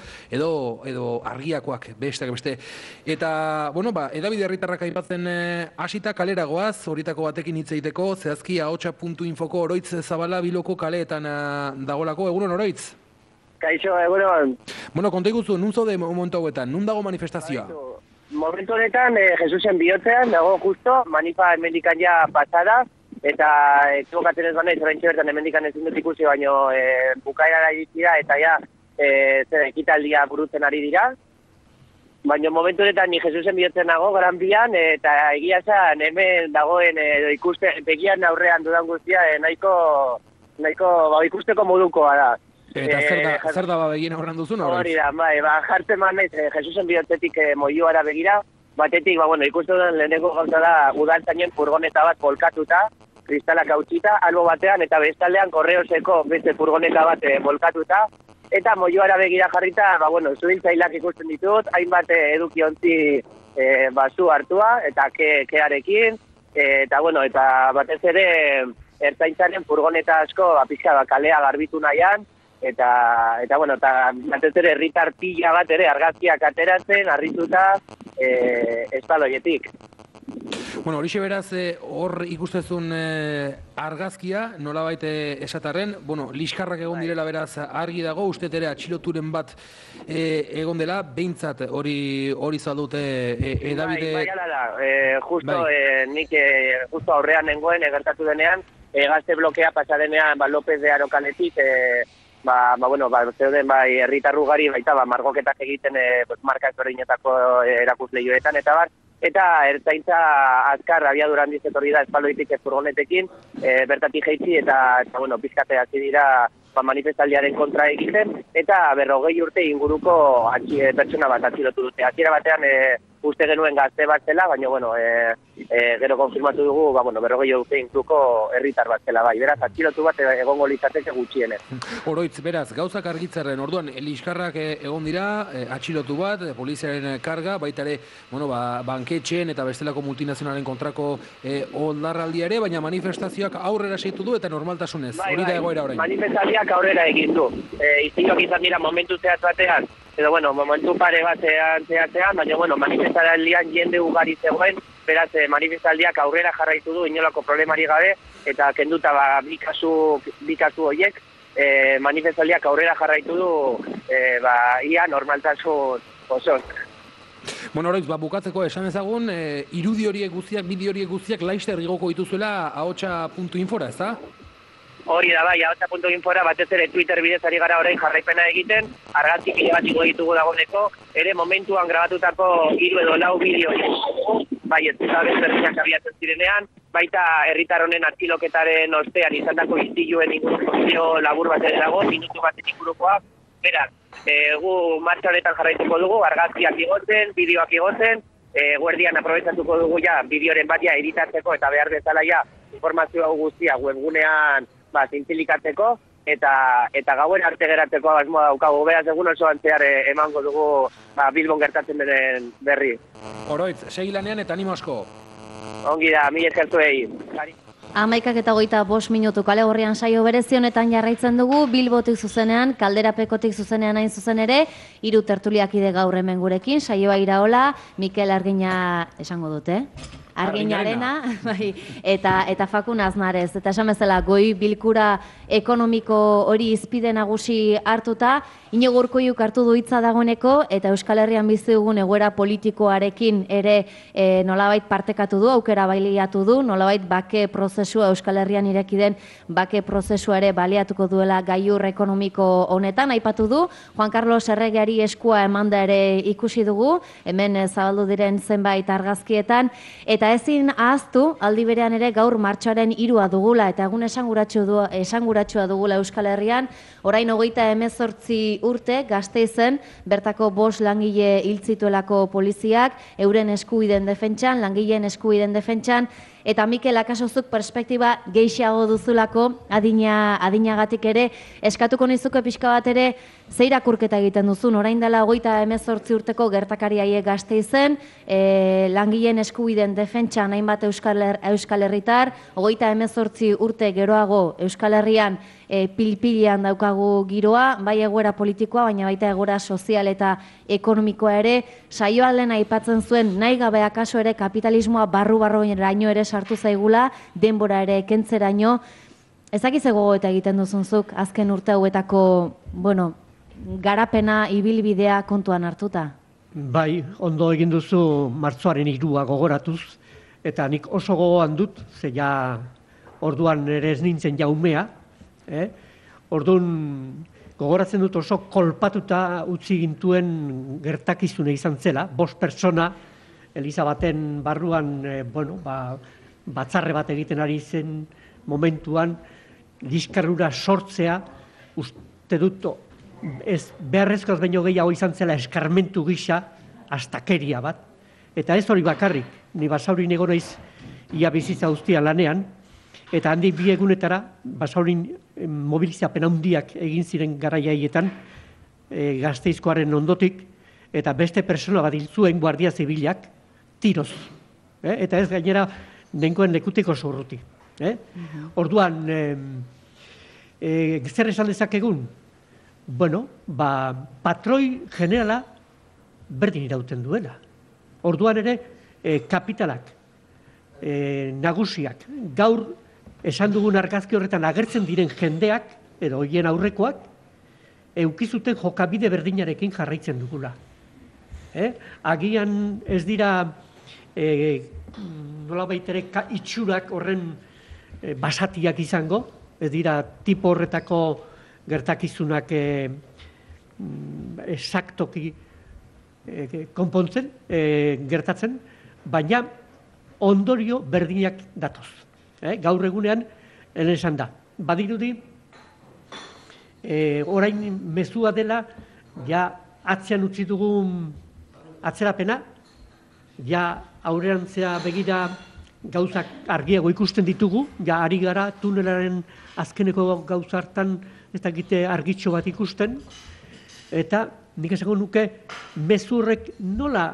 edo argiakoak besteak beste. Eta, edabide herritarrak aipatzen hasita kalera goaz, horitako batekin hitz egiteko, zehazki ahotsa.infoko Oroitz Zabala Biloko kaleetan dagolako, egunon Oroitz? Kaixo, egunon. Konta iguzu, nun zaude momentu hauetan, nun dago manifestazioa? Momentu honetan, Jesusen bihotzean, dago justo, manifa hemendikan ja pasada, eta ekibokatzen ez banaiz, oraintxe bertan hemendikan ezin dut ikusi, baino bukaerara iritsi da, eta ja, ekitaldia burutzen ari dira. Baina momentu honetan ni Jesusen bihotzen nago, Gran Bian, eta egia esan hemen dagoen begian aurrean dudan guztia, nahiko ikusteko modukoa da. Eta zer da begien aurrean duzun? Hori da, jartzen manaiz Jesusen bihotzetik moioara begira, batetik, ikusten duen lehenengo gauza da udaltzainen furgoneta bat volkatuta, kristalak hautsita, albo batean, eta bestaldean korreoseko beste furgoneta bat volkatuta, eta moioara begira jarrita, zuhiltzailak ikusten ditut, hainbat edukiontzi zu hartua, eta kearekin, eta batez ere ertzaintzaren furgoneta asko pixka kalea garbitu nahian, eta batez ere herritar pila bat ere argazkiak ateratzen, harrituta espaloietik. Horixe beraz, hor ikustezun argazkia, nolabait esatarren, liskarrak egon direla beraz argi dago, uste ere atxiloturen bat egon dela, behintzat hori zaldute edabide... Bai, da, nik justo aurrean nengoen, gertatu denean, gazte blokea pasadenean López de Arokaletik, zeuden herritar ugari baita margoketak egiten marka ezberdinetako erakusleioetan eta bar, eta ertzaintza azkar abiadura handiz etorri da espaloitik furgonetekin, bertatik jaitsi eta pizkate hasi dira manifestaldiaren kontra egiten, eta 40 urte inguruko pertsona bat atxilotu dute. Hasiera batean uste genuen gazte bat zela, baina gero konfirmatu dugu 40 urte inguruko herritar bat zela, beraz atxilotu bat egongo litzateke gutxienez. Oroitz, beraz, gauzak argitzarren, orduan, liskarrak egon dira, atxilotu bat, poliziaren karga, baita ere, banketxeen eta bestelako multinazionalen kontrako oldarraldia ere, baina manifestazioak aurrera seitu du eta normaltasunez, hori da egoera orain. Manifestazioak aurrera egin du. Iztiloak izan dira momentu zehatz batean, edo momentu pare batean zehatzean, baina manifestaldian jende ugari zegoen, beraz manifestaldiak aurrera jarraitu du inolako problemari gabe, eta kenduta bi kasu horiek, manifestaldiak aurrera jarraitu du ia normaltasun oso. Oroitz, bukatzeko esan ezagun, irudi horiek guztiak, bideo horiek guztiak laizter igoko dituzuela ahotsa.infora, ez da? Hori da, ahotsa.infora, batez ere Twitter bidez ari gara orain jarraipena egiten, argazki pila bat ditugu dagoeneko, ere momentuan grabatutako 3 edo 4 bideo ez da desberdinak abiatzen zirenean, baita herritar honen atxiloketaren ostean izandako istiluen inguruko bideo labur bat ere dago, minutu baten ingurukoa, beraz, gu martxa honetan jarraituko dugu, argazkiak igotzen, bideoak igotzen, guerdian aprobetxatuko dugu bideoren bat editatzeko eta behar bezala informazio guztia webgunean zintzilikatzeko, eta gauen arte geratzeko asmoa daukagu, beraz egun osoan zehar emango dugu Bilbon gertatzen den berri. Oroitz, segi lanean eta animo asko. Ongi da, mila esker zuei. 11:25 minutu kale gorrian saio berezi honetan jarraitzen dugu, Bilbotik zuzenean, Kalderapekotik zuzenean hain zuzen ere, 3 tertuliakide gaur hemen gurekin, saioa iraola, Mikel Argina esango dute, Arginarena, bai, eta Fakun Aznarez. Eta esan bezala, goi bilkura ekonomiko hori izpide nagusi hartuta, Iñigo Urkoiuk hartu du hitza dagoeneko, eta Euskal Herrian bizi dugun egoera politikoarekin ere nolabait partekatu du, aukera baliatu du, nolabait bake prozesua Euskal Herrian ireki den bake prozesua ere baliatuko duela gaiur ekonomiko honetan, aipatu du, Juan Carlos Erregeari eskua emanda ere ikusi dugu, hemen zabaldu diren zenbait argazkietan, eta ezin ahaztu, aldi berean ere gaur martxoaren 3 dugula, eta egun esanguratsua dugula Euskal Herrian, orain 28 urte Gasteizen bertako 5 langile hil zituelako poliziak, euren eskubideen defentsan, langileen eskubideen defentsan, eta Mikel akasozuk perspektiba gehiago duzulako adinagatik ere, eskatuko nizuke pixka bat ere, ze irakurketa egiten duzun, orain dela 28 urteko gertakariaie Gasteizen, langileen eskubideen defentsan hainbat Euskal Herritar, 28 urte geroago Euskal Herrian pilpilean daukagu giroa, bai egoera politikoa, baina baita egoera sozial eta ekonomikoa ere, saioalen aipatzen zuen nahi gabe akaso ere kapitalismoa barru-barrueraino ere sartu zaigula, denbora ere kentzeraino. Ezakiz gogoeta egiten duzunzuk, azken urte hauetako, garapena ibilbidea kontuan hartuta? Bai, ondo egin duzu martxoaren 3 gogoratuz, eta nik oso gogoan dut, ze ja orduan ere ez nintzen jaumea, orduan gogoratzen dut oso kolpatuta utzi gintuen gertakizune izan zela, 5 pertsona, Eliza baten barruan, batzarre bat egiten ari zen momentuan, liskarrura sortzea, uste dut, ez beharrezkoaz baino gehiago izan zela eskarmentu gisa, astakeria bat. Eta ez hori bakarrik, ni Basaurin egon naiz ia bizitza guztia lanean, eta handi 2 egunetara, Basaurin mobilizapen handiak egin ziren garaiaietan, Gasteizkoaren ondotik, eta beste persona bat hil zuen Guardia Zibilak, tiroz. Eta ez gainera nengoen lekutiko zorruti. Orduan, zer esan dezakegun? Patroi generala berdin irauten duela. Orduan ere, kapitalak, nagusiak, gaur esan dugun argazki horretan agertzen diren jendeak, edo hoien aurrekoak, eukizuten jokabide berdinarekin jarraitzen dugula. Agian ez dira nolabait ere itxurak horren basatiak izango, ez dira tipo horretako gertakizunak esaktoki konpontzen, gertatzen, baina ondorio berdinak datoz. Gaur egunean, esan da, badirudi, orain mezua dela, ja atzean utzi dugun atzerapena, ja aurrerantzea begira gauzak argiago ikusten ditugu, ja ari gara tunelaren azkeneko gauza hartan ez dakite argitxo bat ikusten, eta nik esango nuke mezurrek nola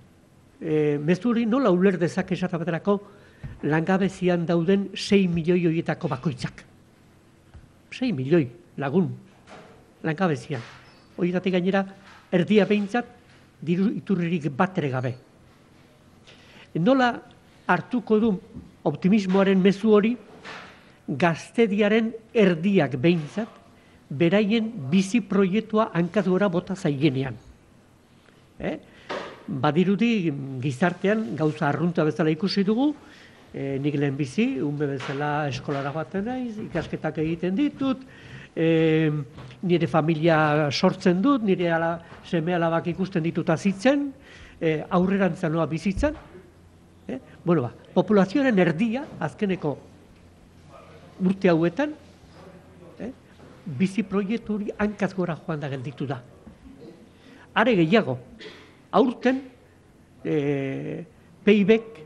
uler dezake esatabaterako langabezian dauden 6 milioi horietako bakoitzak. 6 milioi lagun langabezian. Horietatik gainera erdia behintzat diru iturririk bat ere gabe. Nola hartuko du optimismoaren mezu hori gaztediaren erdiak behintzat beraien bizi proiektua hankadura bota zaigenean. Badirudi gizartean gauza arrunta bezala ikusi dugu, nik lehen bizi, unbe bezala eskolara baten naiz, ikasketak egiten ditut, nire familia sortzen dut, nire seme alabak ikusten ditut azitzen, aurrerantza noa bizitzen. Populazioaren erdia, azkeneko urte hauetan, bizi proiektu hori hankaz gora joan da gelditu da. Are gehiago, aurten PIB-ek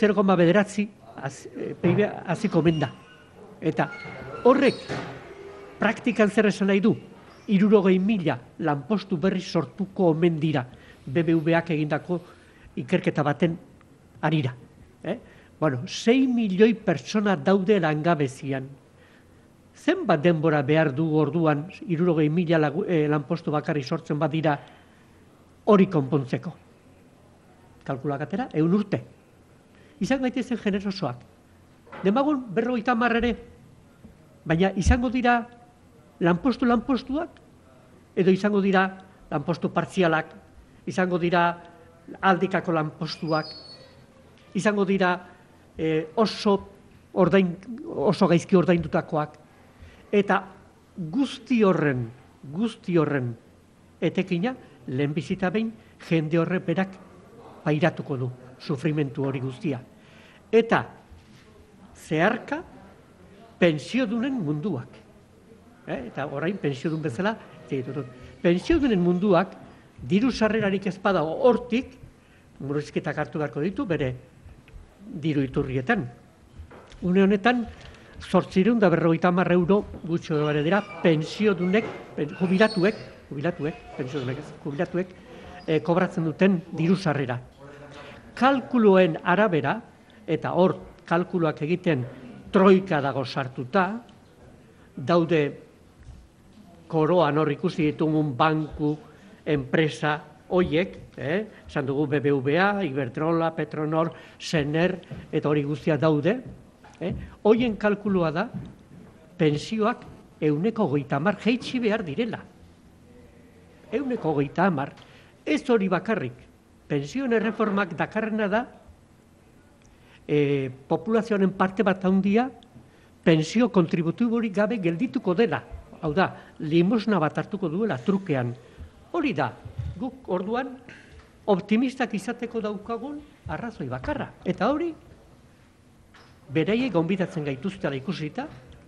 0,9 PIB haziko menda. Eta horrek Praktikan zer esan nahi du? 60.000 lanpostu berri sortuko omen dira BBVak egindako ikerketa baten arira. Bueno, 6 milioi pertsona daude langabezian. Zenbat denbora behar du orduan 60.000 lanpostu bakarri sortzen badira hori konpontzeko? Kalkulak atera, 100 urte. Izan gaitezen generosoak. Demagun 50 ere, baina izango dira lanpostuak, edo izango dira lanpostu partzialak, izango dira aldikako lanpostuak, izango dira oso gaizki ordaindutakoak, eta guzti horren etekina, lehenbizita behin, jende horre berak pairatuko du, sufrimentu hori guztia. Eta zeharka, pensiodunen munduak. Eta orain pensiodun bezala, pensiodunen munduak, diru sarrerarik ez bada hortik, murrizketak hartu beharko ditu, bere diru iturrietan. Une honetan, 850 euro gutxo bere dira, pensiodunek, jubilatuek, kobratzen duten diru sarrera. Kalkuluen arabera, eta hor kalkuluak egiten troika dago sartuta, daude koroan hor ikusi ditugun banku, enpresa, hoiek, esan dugu BBVA, Iberdrola, Petronor, Sener, eta hori guztia daude, hoien kalkulua da, pensioak 130 jeitsi behar direla. 130, ez hori bakarrik, pensioen erreformak dakarrena da, populazioaren parte bat handia, pensio kontributiborik gabe geldituko dela. Hau da, limosna bat hartuko duela trukean. Hori da, guk orduan optimistak izateko daukagun arrazoi bakarra. Eta hori, beraiek gonbidatzen gaituztela ikusita,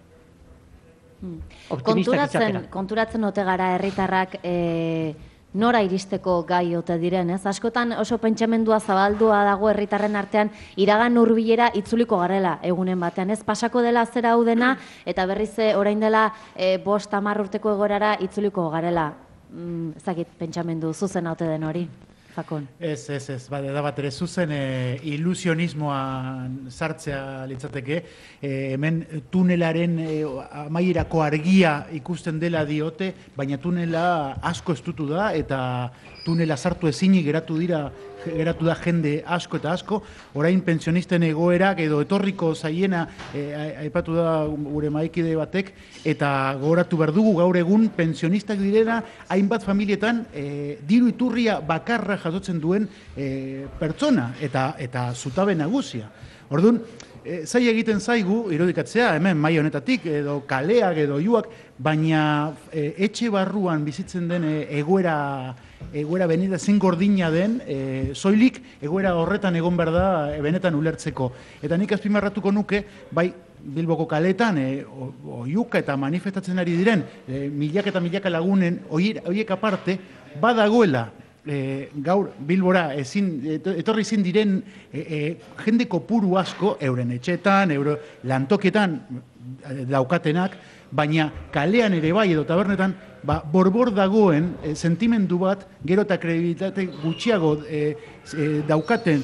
optimistak izatera. Konturatzen ote gara herritarrak nora iristeko gai ote diren, ez? Askotan oso pentsamendua zabaldua dago herritarren artean iragan hurbilera itzuliko garela egunen batean, ez? Pasako dela zera hau dena eta berriz orain dela 5-10 urteko egoerara itzuliko garela. Ezakit pentsamendu zuzena ote den hori, Fakon. Ez, da bat ere zuzen ilusionismoan sartzea litzateke. Hemen tunelaren amaierako argia ikusten dela diote, baina tunela asko estutu da eta tunela sartu ezinik geratu da jende asko eta asko. Orain pensionisten egoerak edo etorriko zaiena aipatu da gure maikide batek, eta gogoratu behar dugu gaur egun pensionistak direna hainbat familietan diru iturria bakarra jasotzen duen pertsona eta zutabe nagusia. Orduan, zai egiten zaigu, irudikatzea, hemen mai honetatik, edo kaleak, edo oiuak, baina etxe barruan bizitzen den egoera benetan zein gordina den, soilik egoera horretan egon behar da benetan ulertzeko. Eta nik azpimarratuko nuke, bai, Bilboko kaletan, oiuka eta manifestatzen ari diren, milaka eta milaka lagunen, horiek aparte, badagoela, gaur Bilbora etorri ezin diren jende kopuru asko, euren etxetan, lantokietan daukatenak, baina kalean ere bai edo tabernetan, borbor dagoen sentimendu bat, gero eta kredibilitate gutxiago daukaten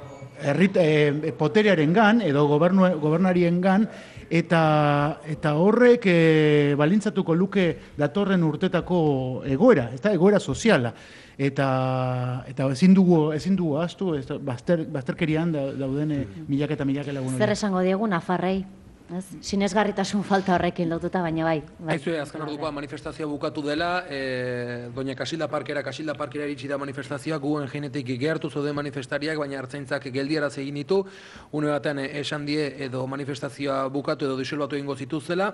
poterearen gan, edo gobernarien gan, eta horrek balintzatuko luke datorren urtetako egoera, ez da, egoera soziala. Eta ezin dugu ahaztu, bazterkerian dauden milaka eta milaka lagun hori. Zer esango diegu Nafarrei? Sinesgarritasun falta horrekin lotuta, baina bai. Haizu, azken ordukoa manifestazioa bukatu dela, doña Kasilda Parkera iritsi da manifestazioa, guen genetik gehartu zoden manifestariak, baina hartzaintzak geldiaraz egin ditu, une batean esan die edo manifestazioa bukatu edo disolbatu egingo zituztela,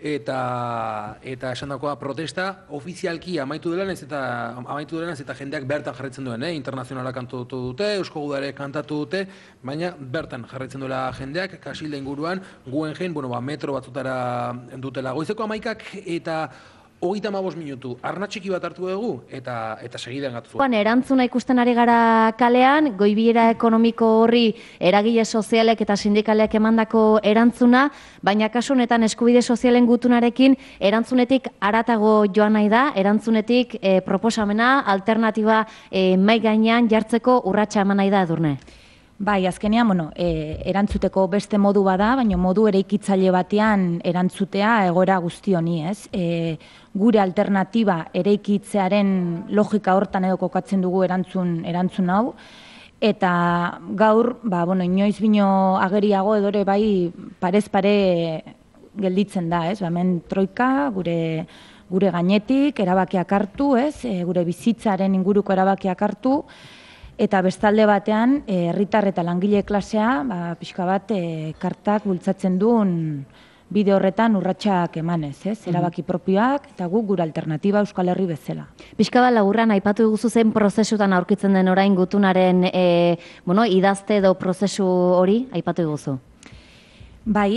eta esan dakoa protesta ofizialki amaitu dela eta jendeak bertan jarraitzen duen, internazionala kantatu dute, Eusko Gudare kantatu dute, baina bertan jarraitzen duela jendeak, Kasilda inguruan, guen metro batzutara dutela. Goizeko 11:00 eta 35 minutu, arna txiki bat hartu dugu, eta segidan gatu. Erantzuna ikusten ari gara kalean, goibiera ekonomiko horri eragile sozialek eta sindikalek emandako erantzuna, baina kasu honetan eskubide sozialen gutunarekin erantzunetik haratago joan nahi da, erantzunetik proposamena, alternatiba mai gainean jartzeko urratsa eman nahi da, Edurne. Bai, azkenean, erantzuteko beste modu bada, baina modu eraikitzaile batean erantzutea egoera guzti honi, ez? Gure alternatiba eraikitzearen logika hortan edo kokatzen dugu erantzun hau, eta gaur, inoiz bino ageriago edore bai parez pare gelditzen da, ez? Hemen troika, gure gainetik erabakiak hartu, ez? Gure bizitzaren inguruko erabakiak hartu, eta bestalde batean, herritar eta langile klasea, pixka bat, kartak bultzatzen duen bide horretan urratsak emanez, ez? Erabaki propioak, eta guk gure alternatiba Euskal Herri bezala. Pixka bat laburran, aipatu duzu zen prozesutan aurkitzen den orain gutunaren idazte edo prozesu hori, aipatu duzu. Bai,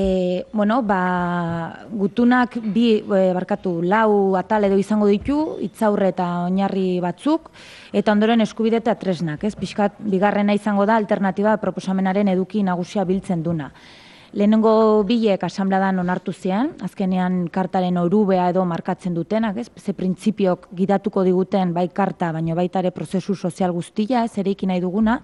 gutunak lau atal edo izango ditu, hitzaurre eta oinarri batzuk, eta ondoren eskubide eta tresnak, ez? Pixkat, bigarrena izango da alternatiba proposamenaren eduki nagusia biltzen duna. Lehenengo bilek asanbladan onartu zian, azkenean kartaren orubea edo markatzen dutenak, ez? Ze printzipiok gidatuko diguten bai karta, baina baita ere prozesu sozial guztia, ez ereiki nahi duguna.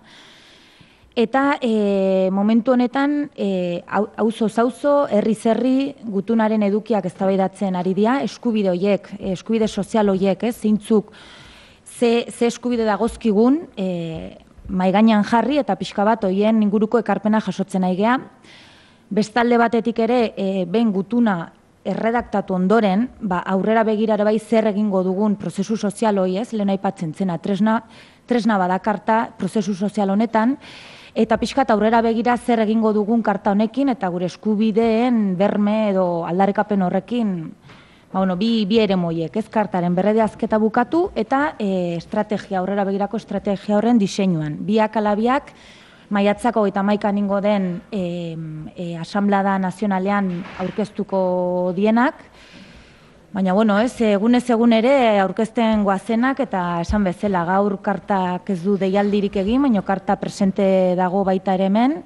Eta momentu honetan, auzo-zauzo, herri-zerri, gutunaren edukiak eztabaidatzen ari dira, eskubide horiek, eskubide sozial horiek, zeintzuk, ze eskubide dagozkigun, maigainan jarri eta pixka bat horien inguruko ekarpena jasotzen nahi geha. Bestalde batetik ere, behin gutuna erredaktatu ondoren, aurrera begirare bai zer egingo dugun prozesu sozial hori, lehen aipatzen zena, tresna badakarta prozesu sozial honetan, eta pixkat aurrera begira zer egingo dugun karta honekin, eta gure eskubideen berme edo aldarrikapen horrekin, bi ere moiek, ez kartaren berrediazketa bukatu, eta aurrera begirako estrategia horren diseinuan. Biak alabiak, maiatzako eta maikan ingo den asanblada nazionalean aurkeztuko dienak, baina, egunez egun ere aurkezten goazenak eta esan bezala gaur kartak ez du deialdirik egin, baina karta presente dago baita ere hemen,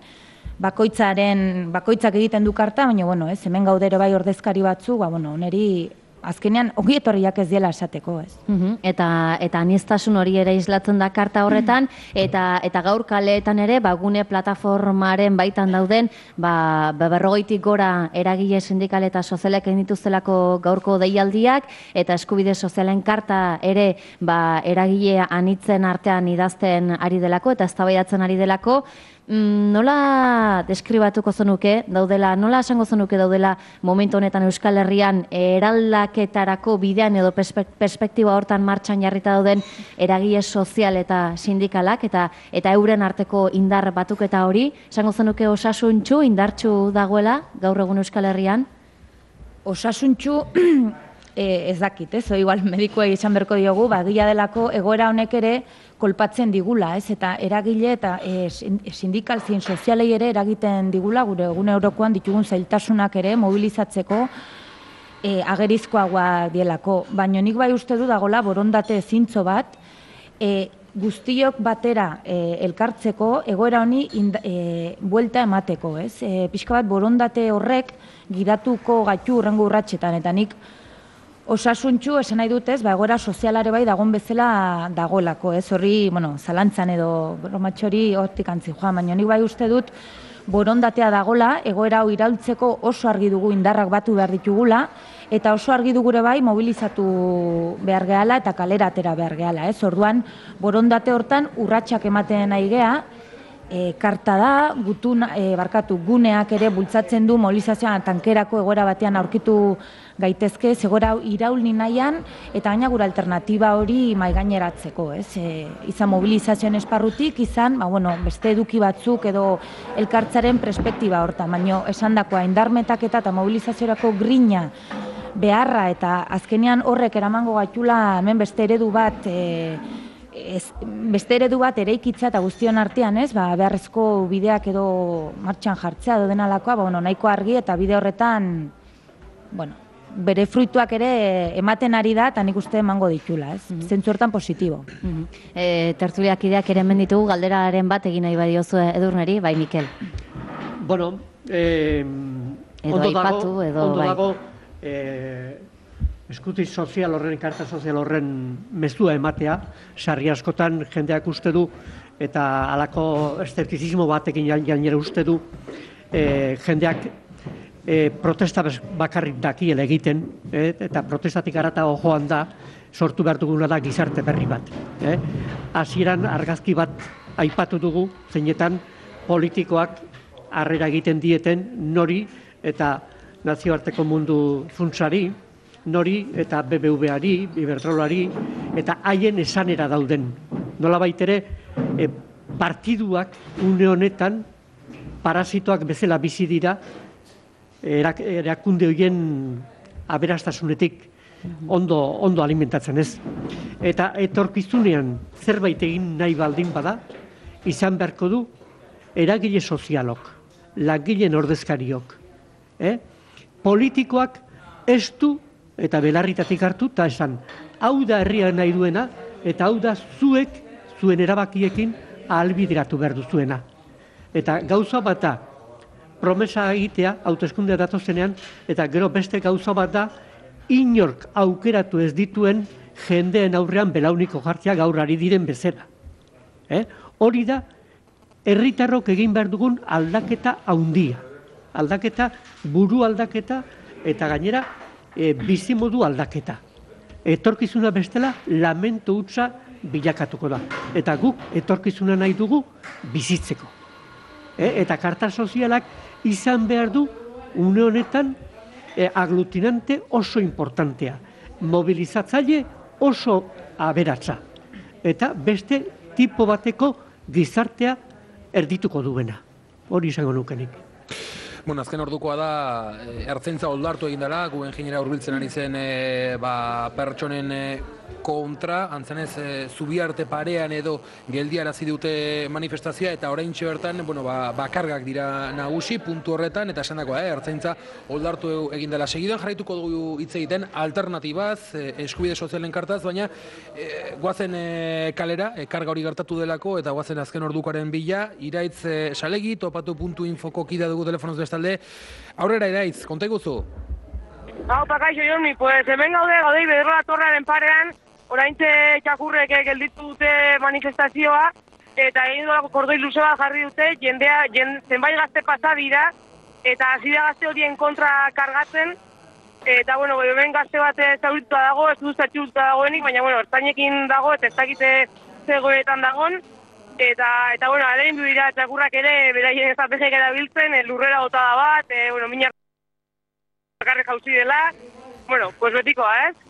bakoitzak egiten du karta, baina, hemen gaudere bai ordezkari batzu, neri azkenean ongi etorriak ez diela esateko, ez. Eta aniztasun hori ere islatzen da karta horretan, eta gaur kaleetan ere, gune plataformaren baitan dauden, 40 gora eragile sindikal eta sozialek egin dituztelako gaurko deialdiak, eta eskubide sozialen karta ere eragile anitzen artean idazten ari delako, eta eztabaidatzen ari delako. Nola deskribatuko zenuke daudela, nola esango zenuke daudela momentu honetan Euskal Herrian eraldaketarako bidean edo perspektiba hortan martxan jarrita dauden eragile sozial eta sindikalak eta euren arteko indar batuketa hori, esango zenuke osasuntsu, indartsu dagoela gaur egun Euskal Herrian? Osasuntsu ez dakit, igual medikuei esan berko diogu, badia delako egoera honek ere kolpatzen digula, eta eragile eta sindikal zein sozialei ere eragiten digula, gure egun eurokoan ditugun zailtasunak ere mobilizatzeko agerizkoagoa dielako. Baina nik bai uste du dagola borondate zintzo bat, guztiok batera elkartzeko egoera honi buelta emateko, pixka bat borondate horrek gidatuko gaitu urrengo urratxetan, eta nik osasuntxu esan nahi dut egoera sozialare bai dagoen bezala dagoelako, horri, zalantzan edo bromatxori hortik antzi joan, baina nik bai uste dut borondatea dagola, egoera hau iraultzeko oso argi dugu indarrak batu behar ditugula, eta oso argi dugure bai mobilizatu behar gehala eta kalera atera behar gehala, orduan borondate hortan urratsak ematen nahi geha, karta da, guneak ere bultzatzen du mobilizazioan tankerako egoera batean aurkitu gaitezke, zegora iraulni nahian, eta gaina gure alternatiba hori maigaineratzeko, izan mobilizazioen esparrutik, izan, beste eduki batzuk edo elkartzaren perspektiba hortan, baina esan dakoa, indarmetaketa eta mobilizaziorako grina beharra, eta azkenean horrek eramango gaitula hemen beste eredu bat eraikitza eta guztion artean, beharrezko bideak edo martxan jartzea edo denalakoa, nahiko argi eta bide horretan, bere fruituak ere ematen ari da, eta nik uste emango ditula, ez? Zentzu hortan positibo. Tertuliak ideak ere hemen ditugu, galderaren bat egin nahi badiozu Edurneri, bai Mikel. Bueno, ondo dago, eskuti sozial horren, karta sozial horren mezua ematea, sarri askotan jendeak uste du, eta halako eszeptizismo batekin gainera uste du, jendeak protesta bakarrik dakiela egiten, eta protestatik haratago joan da, sortu behar duguna da gizarte berri bat. Hasieran argazki bat aipatu dugu, zeinetan politikoak harrera egiten dieten nori eta nazioarteko mundu funtsari, nori eta BBVari, Iberdrolari, eta haien esanera dauden. Nolabait ere, partiduak une honetan parasitoak bezala bizi dira, erakunde horien aberastasunetik ondo alimentatzen ez. Eta etorkizunean zerbait egin nahi baldin bada, izan beharko du eragile sozialok, langileen ordezkariok. Politikoak ez du eta belarritatik hartu, eta esan, hau da herria nahi duena, eta hau da zuek, zuen erabakiekin, ahalbideratu behar duzuena. Eta gauza bat da, promesa egitea, hauteskundea datozenean, eta gero beste gauza bat da, inork aukeratu ez dituen jendeen aurrean belauniko jartzea gaur ari diren bezala. Hori da, herritarrok egin behar dugun aldaketa handia. Aldaketa, buru aldaketa, eta gainera, bizimodu aldaketa. Etorkizuna bestela, lamento hutsa bilakatuko da. Eta guk etorkizuna nahi dugu bizitzeko. Eta karta sozialak izan behar du une honetan aglutinante oso importantea. Mobilizatzaile oso aberatsa. Eta beste tipo bateko gizartea erdituko duena. Hori izango nukenik. Bueno, azken ordukoa da, ertzaintza oldartu egin dela, gu enginera hurbiltzen ari zen pertsonen kontra, antzenez Zubiarte parean edo geldiarazi dute manifestazioa, eta oraintxe bertan, kargak dira nagusi puntu horretan, eta esan dagoa, ertzaintza oldartu egin dela. Segidan jarraituko dugu hitz egiten alternatibaz, eskubide sozialen kartaz, baina guazen kalera, karga hori gertatu delako, eta guazen azken ordukoaren bila, Iraitz Salegi, topatu.infoko kida dugu telefonoz bestalde. Aurrera Iraitz, konta iguzu? Hau, pakaixo Joni, pues hemen gaude Iberdrola torrearen parean, oraintxe txakurrek gelditu dute manifestazioa, eta egin duela kordoi luze bat jarri dute, zenbait gazte pasa dira, eta hasi da gazte horien kontra kargatzen, eta hemen gazte bat zaurituta dago, ez dut zatxututa dagoenik, baina ertzainekin dago, eta ez dakite zegoetan dagon, eta alegin du dira txakurrak ere, beraien estrategiak erabiltzen, lurrera bota da bat, minak bakarrik jauzi dela, pues betikoa, ez?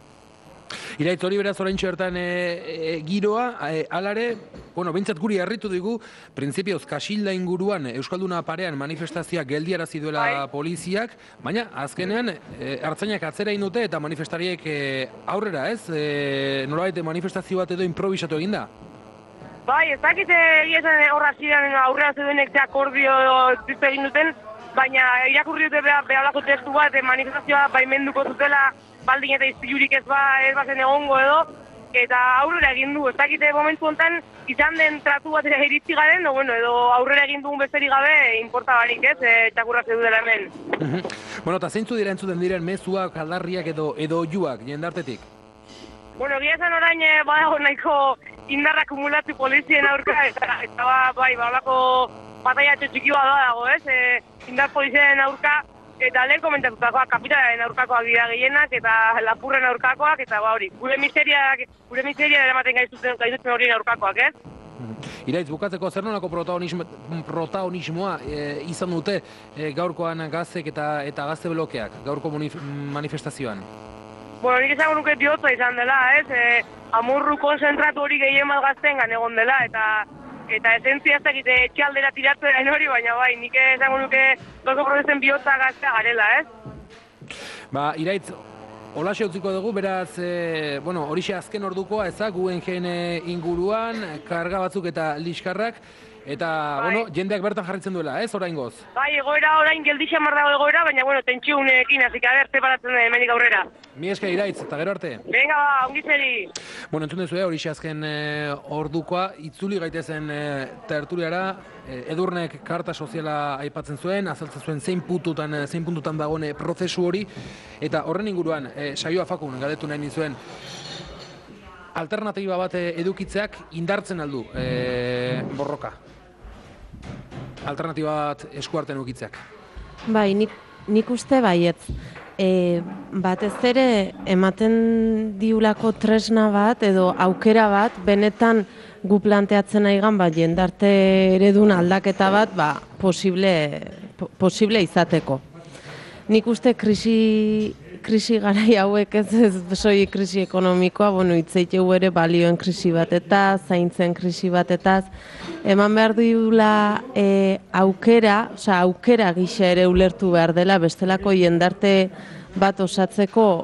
Iraitz, hori beraz oraintxe bertan giroa, alare, behintzat guri harritu digu, printzipioz Kasilda inguruan Euskalduna parean manifestazioak geldiarazi duela poliziak, baina azkenean ertzainak atzera egin dute eta manifestariek aurrera, ez? Nolabait manifestazio bat edo improvisatu egin da? Bai, ez dakite egizan horra ziren aurrera zeduenek akordio egin duten, baina irakurri dute behalako testu bat manifestazioa baimenduko zutela baldin eta izpilurik ez bazen egongo edo, eta aurrera egin du. Ez dakite momentu honetan izan den tratu bat iritsi garen, edo aurrera egin dugun besterik gabe inporta barik ez, txakurra zedu dela hemen. Eta zeintzu dira entzuten diren mezuak, aldarriak edo oiuak, jendartetik? Egia esan orain badago nahiko indarra akumulatu polizien aurka, eta balako bataiatxo txiki bat dago, ez? Indar polizien aurka, eta lehen komentatutakoak, kapitalaren aurkakoak dira gehienak, eta lapurren aurkakoak, eta hori, gure miseria eramaten gaituzten horien aurkakoak, ez? Iraitz, bukatzeko zer nolako protagonismoa izan dute gaurkoan gaztek eta gazte blokeak, gaurko manifestazioan? Nik esango nuke bihotza izan dela, ez? Amurru konzentratu hori gehien bat gaztengan egon dela, eta esentzia ez dakite etxaldera tiratzen hori, baina bai, nik esango nuke gaurko protesten bihotza gaztea garela, ez? Iraitz, holaxe utziko dugu, beraz, horixe azken ordukoa, ezak, UNG-en inguruan, karga batzuk eta liskarrak, Eta, bueno, jendeak bertan jarritzen duela, ez, oraingoz? Bai, egoera orain geldixan dago egoera, baina, bueno, tentsionekin, así que a ver, preparatzen hemendik aurrera. Mi esker Iraitz, eta gero arte. Venga, ba, ongizeri. Bueno, entzun duzu, hori azken ordukoa, itzuli gaitezen tertuliara, Edurnek karta soziala aipatzen zuen, azaltzen zuen zein puntutan dagoen prozesu hori, eta horren inguruan, saioa Fakun galdetu nahi nizuen, alternatiba bat edukitzeak indartzen aldu borroka. Alternatiba bat eskuartean edukitzeak. Bai, nik uste baietz. Batez ere ematen diulako tresna bat edo aukera bat, benetan gu planteatzen aigan, jendarte eredun aldaketa bat, posible izateko. Nik uste krisi garai hauek ez soi krisi ekonomikoa, hitzeitegu ere balioen krisi batetaz, zaintzen krisi batetaz, eman behar duela aukera gisa ere ulertu behar dela, bestelako jendarte bat osatzeko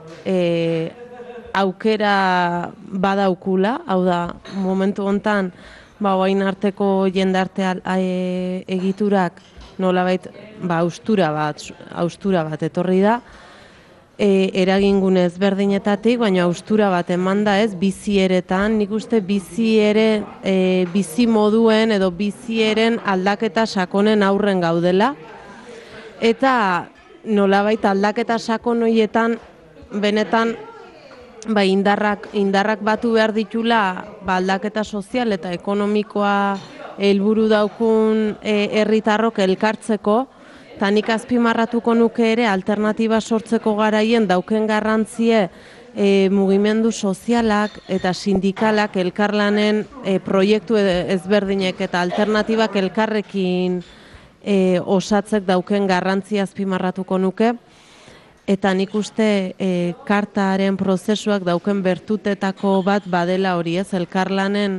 aukera badaukula, hau da, momentu hontan, orain arteko jendarte egiturak nolabait haustura bat etorri da, eragingune ezberdinetatik, baina haustura bat eman da ez, bizi eretan, nik uste bizi moduen edo bizi eren aldaketa sakonen aurren gaudela, eta nolabait aldaketa sakon horietan benetan indarrak batu behar ditula aldaketa sozial eta ekonomikoa helburu daukun herritarrok elkartzeko, eta nik azpimarratuko nuke ere alternatiba sortzeko garaien dauken garrantzie mugimendu sozialak eta sindikalak elkarlanen proiektu ezberdinek eta alternatibak elkarrekin osatzek dauken garrantzia azpimarratuko nuke. Eta nik uste kartaren prozesuak dauken bertutetako bat badela hori ez, elkarlanen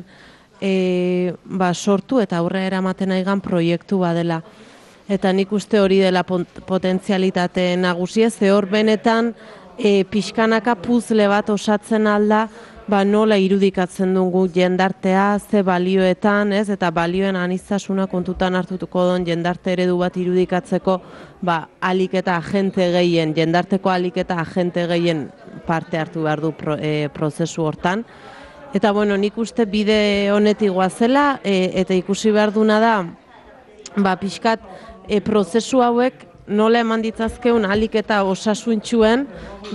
sortu eta aurre eramaten aigan proiektu badela. Eta nik uste hori dela potentzialitate nagusia, ze hor benetan pixkanaka puzle bat osatzen alda, nola irudikatzen dugu jendartea, ze balioetan, ez, eta balioen aniztasuna kontutan hartutuko don jendarte eredu bat irudikatzeko, alik eta agente gehien, jendarteko alik eta agente gehien parte hartu behar du prozesu hortan. Eta, nik uste bide honetik goazela, eta ikusi behar duna da, pixkat, prozesu hauek nola eman ditzazkeun alik eta osasuntxuen,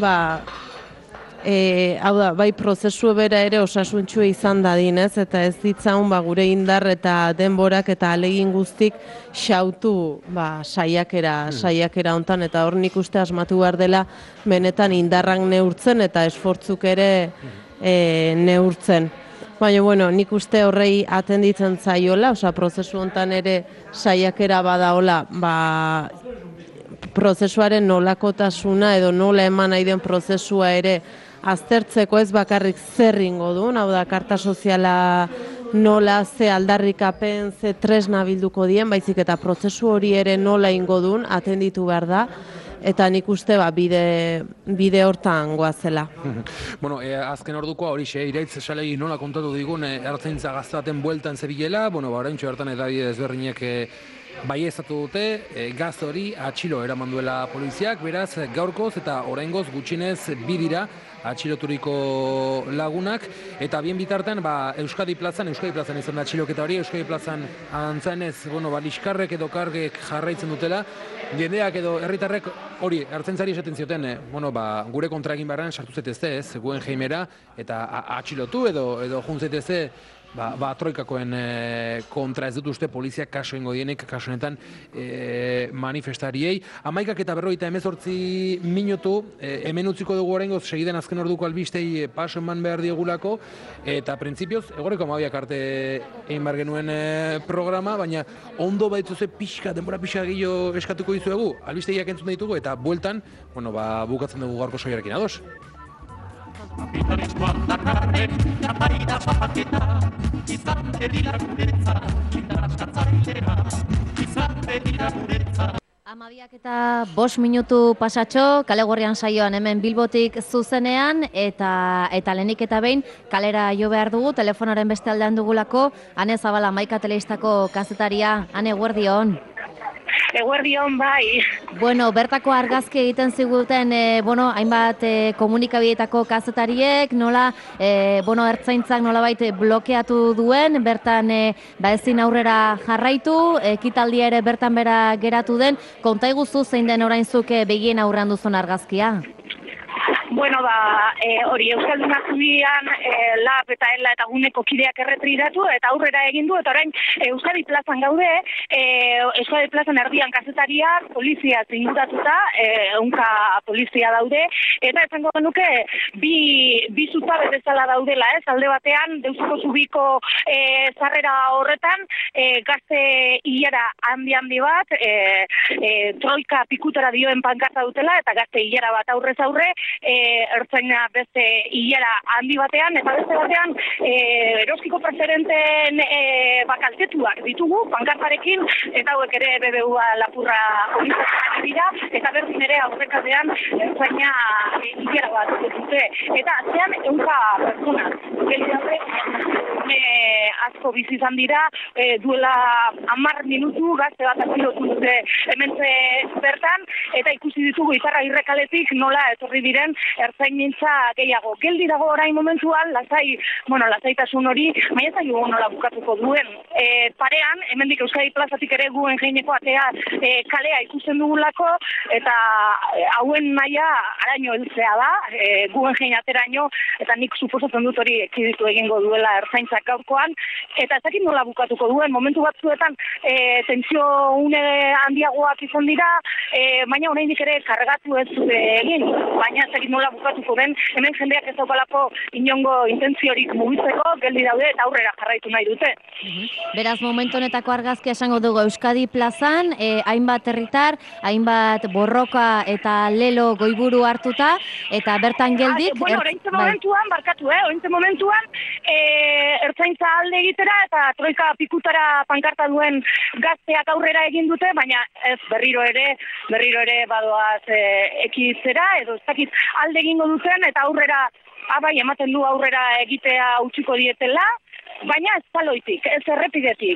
hau da, bai prozesu bera ere osasuntxue izan dadin, ez? Eta ez ditzaun gure indar eta denborak eta alegin guztik xautu saiakera hontan, eta hor nik uste asmatu behar dela benetan indarrak neurtzen eta esfortzuk ere neurtzen. Baina, nik uste horrei atenditzen zaiola, prozesu hontan ere saiakera badaola, prozesuaren nolakotasuna edo nola eman nahi den prozesua ere aztertzeko ez bakarrik zer ingo duen, hau da, karta soziala nola ze aldarrikapen, ze tresna bilduko dien, baizik eta prozesu hori ere nola ingo duen, atenditu behar da, eta nik uste bide hortan goazela. Azken ordukoa hori Iraitz Salegi nola kontatu digun ertzaintza gazte baten bueltan zebilela, oraintxo bertan edabide ezberdinek baieztatu dute, gazte hori atxilo eraman duela poliziak, beraz gaurkoz eta oraingoz gutxinez bi dira atxiloturiko lagunak, eta bien bitartean Euskadi plazan izan da atxiloketa hori, Euskadi plazan antzanez, liskarrek edo kargek jarraitzen dutela, jendeak edo herritarrek hori ertzaintzari esaten zioten, gure kontra egin beharrean sartu zetezte, ez, Guggenheimera, eta atxilotu edo juntzetezte, troikakoen kontra ez dut uste poliziak kaso ingo dienek, kaso honetan manifestariei. 11:48 minutu, hemen utziko dugu oraingoz segiden azken orduko albistei paso eman behar diegulako, eta printzipioz, egoreko 12 arte egin behar genuen programa, baina ondo baitzuze denbora pixka gehiago eskatuko dizuegu, albisteiak entzun ditugu, eta bueltan, bukatzen dugu gaurko soiarekin ados. Kapitalismoa dakarren, napaida zapaketa, izan bedira guretza, indarraskatzailea, izan bedira guretza. 12:05 pasatxo, kale gorrian saioan hemen Bilbotik zuzenean, eta lehenik eta behin kalera jo behar dugu, telefonoren beste aldean dugulako, Ane Zabala, Maika Telebistako kazetaria. Ane, eguerdion. Eguerdion, bai. Bueno, bertako argazki egiten ziguten, hainbat komunikabideetako kazetariek, nola, ertzaintzak nolabait blokeatu duen, bertan ezin aurrera jarraitu, ekitaldia ere bertan bera geratu den, konta iguzu zein den orainzuk begien aurrean duzun argazkia? Bueno, hori Euskaldunak zubian lab eta ela eta guneko kideak erretriratu eta aurrera egin du, eta orain Euskadi plazan gaude, Euskadi plazan erdian kazetariak, polizia zinguratuta, ehunka polizia daude, eta esango genuke bi zutabe bezala daudela, alde batean, Deustuko zubiko zarrera horretan, gazte hilara handi bat, troika pikutara dioen pankarta dutela, eta gazte hilara bat aurrez aurre, ertzaina beste hilera handi batean, eta beste batean eroskiko preferenten kaltetuak ditugu, pankartarekin, eta hauek ere BBVA lapurra horizatzen dira, eta berdin ere aurrekadean ertzaina hilera bat dute. Eta atzean ehunka pertsona. Asko bizi izan dira, duela 10 minutu gazte bat atxilotu dute hementxe bertan, eta ikusi ditugu Izarra irrekaletik nola etorri diren ertzainintza gehiago. Geldi dago orain momentuan, lasaitasun hori, baina zaigu nola bukatuko duen. Parean, hemendik Euskadi plazatik ere Guggenheimeko atea kalea ikusten dugulako, eta hauen naia araño heltzea da, Guggenheim ateraino, eta nik suposatzen dut hori ekiditu egingo duela ertzaintzak gaurkoan, eta ez dakit nola bukatuko duen, momentu batzuetan tentsio une handiagoak izan dira, baina oraindik ere kargatu ez dute egin, baina ez dakit nola bukatuko den, hemen jendeak ez daukalako inongo intentziorik mugitzeko, geldi daude eta aurrera jarraitu nahi dute. Beraz, momentu honetako argazkia esango dugu Euskadi plazan, hainbat herritar, hainbat borroka eta lelo goiburu hartuta, eta bertan geldik... Oraintze momentuan, ertzaintza alde egitera eta troika pikutara pankarta duen gazteak aurrera egin dute, baina ez berriro ere badoaz ekitzera, edo ez dakit alde egingo duten, eta aurrera, ematen du aurrera egitea utziko dietela, baina ez paloitik, ez errepidetik.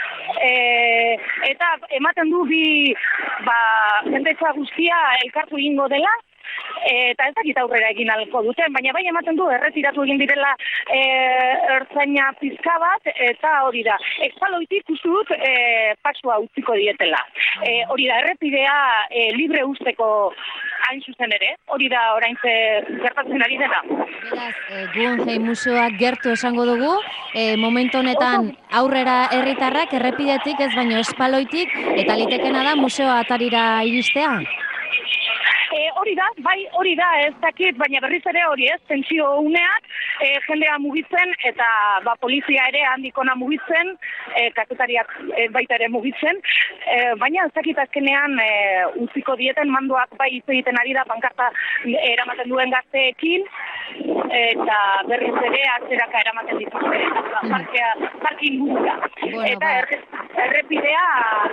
Eta ematen du jendetza guztia elkartu egingo dela, eta ez dakit aurrera egin ahalko duten, baina bai ematen du erretiratu egin direla ertzaina pizka bat, eta hori da, espaloitik uste dut pasua utziko dietela. Hori da, errepidea libre usteko hain zuzen ere, hori da oraintze gertatzen ari dela. Beraz, Guggenheim museoak gertu esango dugu, momentu honetan aurrera herritarrak errepidetik ez baino espaloitik, eta litekena da museoa atarira iristea? Hori da, ez dakit, baina berriz ere hori ez, tentsio uneak, jendea mugitzen, eta polizia ere handikona mugitzen, kazetariak baita ere mugitzen, baina ez dakit azkenean utziko dieten manduak bai hitz egiten ari da pankarta eramaten duen gazteekin, eta berriz ere atzeraka eramaten dituzte, parkin guztia. Eta errepidea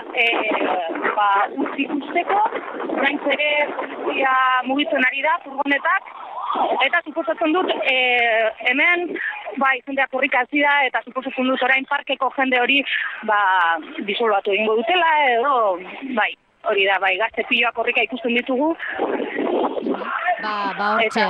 utzik usteko, gainz ere polizia mugitzen ari da, furgonetak, eta suposatzen dut hemen jendeak horrik hasi da, eta suposatzen dut orain parkeko jende hori disolbatu egingo dutela, edo hori da, gazte piloak horrika ikusten ditugu. Hortxe,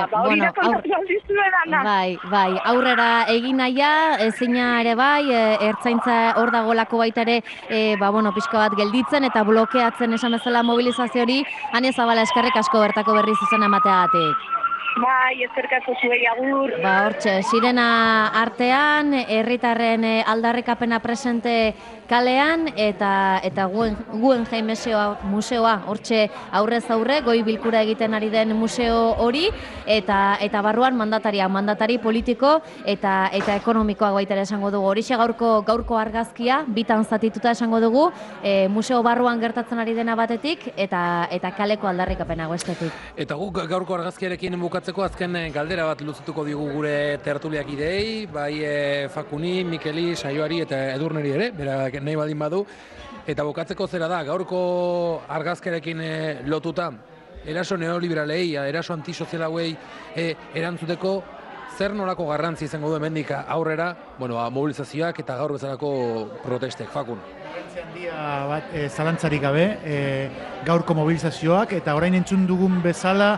aurrera egin naia, ezina ere ertzaintza hor dagolako baita ere, pixka bat gelditzen eta blokeatzen esan bezala mobilizazio hori, Ane Zabala, eskerrik asko bertako berriz izan emateagatik. Eskerrik asko zuei, agur. Hortxe, sirena artean, herritarren aldarrikapena presente kalean, eta Guggenheim museoa, hortxe aurrez aurre, goi bilkura egiten ari den museo hori, eta barruan mandatari politiko eta ekonomikoak baita ere esango dugu. Horixe gaurko argazkia, bitan zatituta esango dugu, museo barruan gertatzen ari dena batetik, eta kaleko aldarrikapena bestetik. Eta guk gaurko argazkiarekin bukatzeko azken galdera bat luzituko digu gure tertuliak idei, bai Fakuni, Mikeli, Saioari eta Edurneri ere, berak nahi baldin badu. Eta bukatzeko zera da, gaurko argazkerekin lotuta, eraso neoliberalei, eraso antisozial hauei erantzuteko, zer nolako garrantzi izango du hemendik aurrera, mobilizazioak eta gaur bezalako protestek, Fakun? Garrantzi handia bat zalantzarik gabe, gaurko mobilizazioak, eta orain entzun dugun bezala,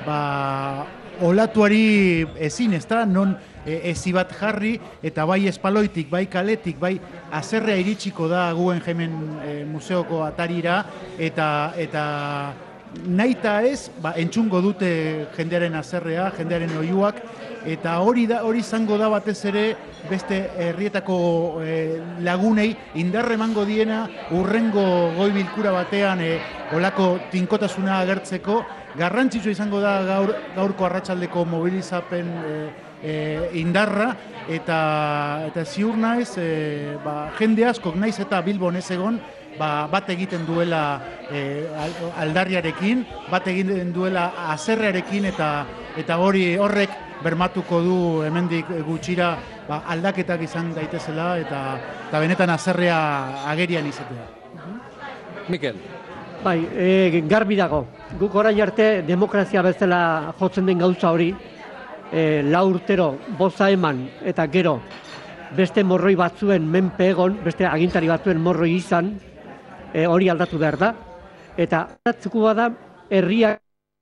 olatuari ezin, non ezi bat jarri, eta bai espaloitik, bai kaletik, bai azerrea iritsiko da Guggenheimen museoko atarira, eta nahita ez, entzungo dute jendearen azerrea, jendearen oihuak, eta hori izango da batez ere beste herrietako lagunei indarre emango diena urrengo goi bilkura batean olako tinkotasuna agertzeko. Garrantzitsua izango da gaurko arratsaldeko mobilizapen indarra, eta ziur naiz jende askok naiz eta Bilbon ez egon, bat egiten duela aldarriarekin, bat egiten duela azerrearekin, eta horrek bermatuko du hemendik gutxira aldaketak izan daitezela, eta benetan azerrea agerian izatea. Mikel. Bai, garbi dago. Guk orain arte demokrazia bezala jotzen den gauza hori, 4 urtero boza eman eta gero beste morroi batzuen menpe egon, beste agintari batzuen morroi izan, hori aldatu behar da. Eta aldatzeko bada herriak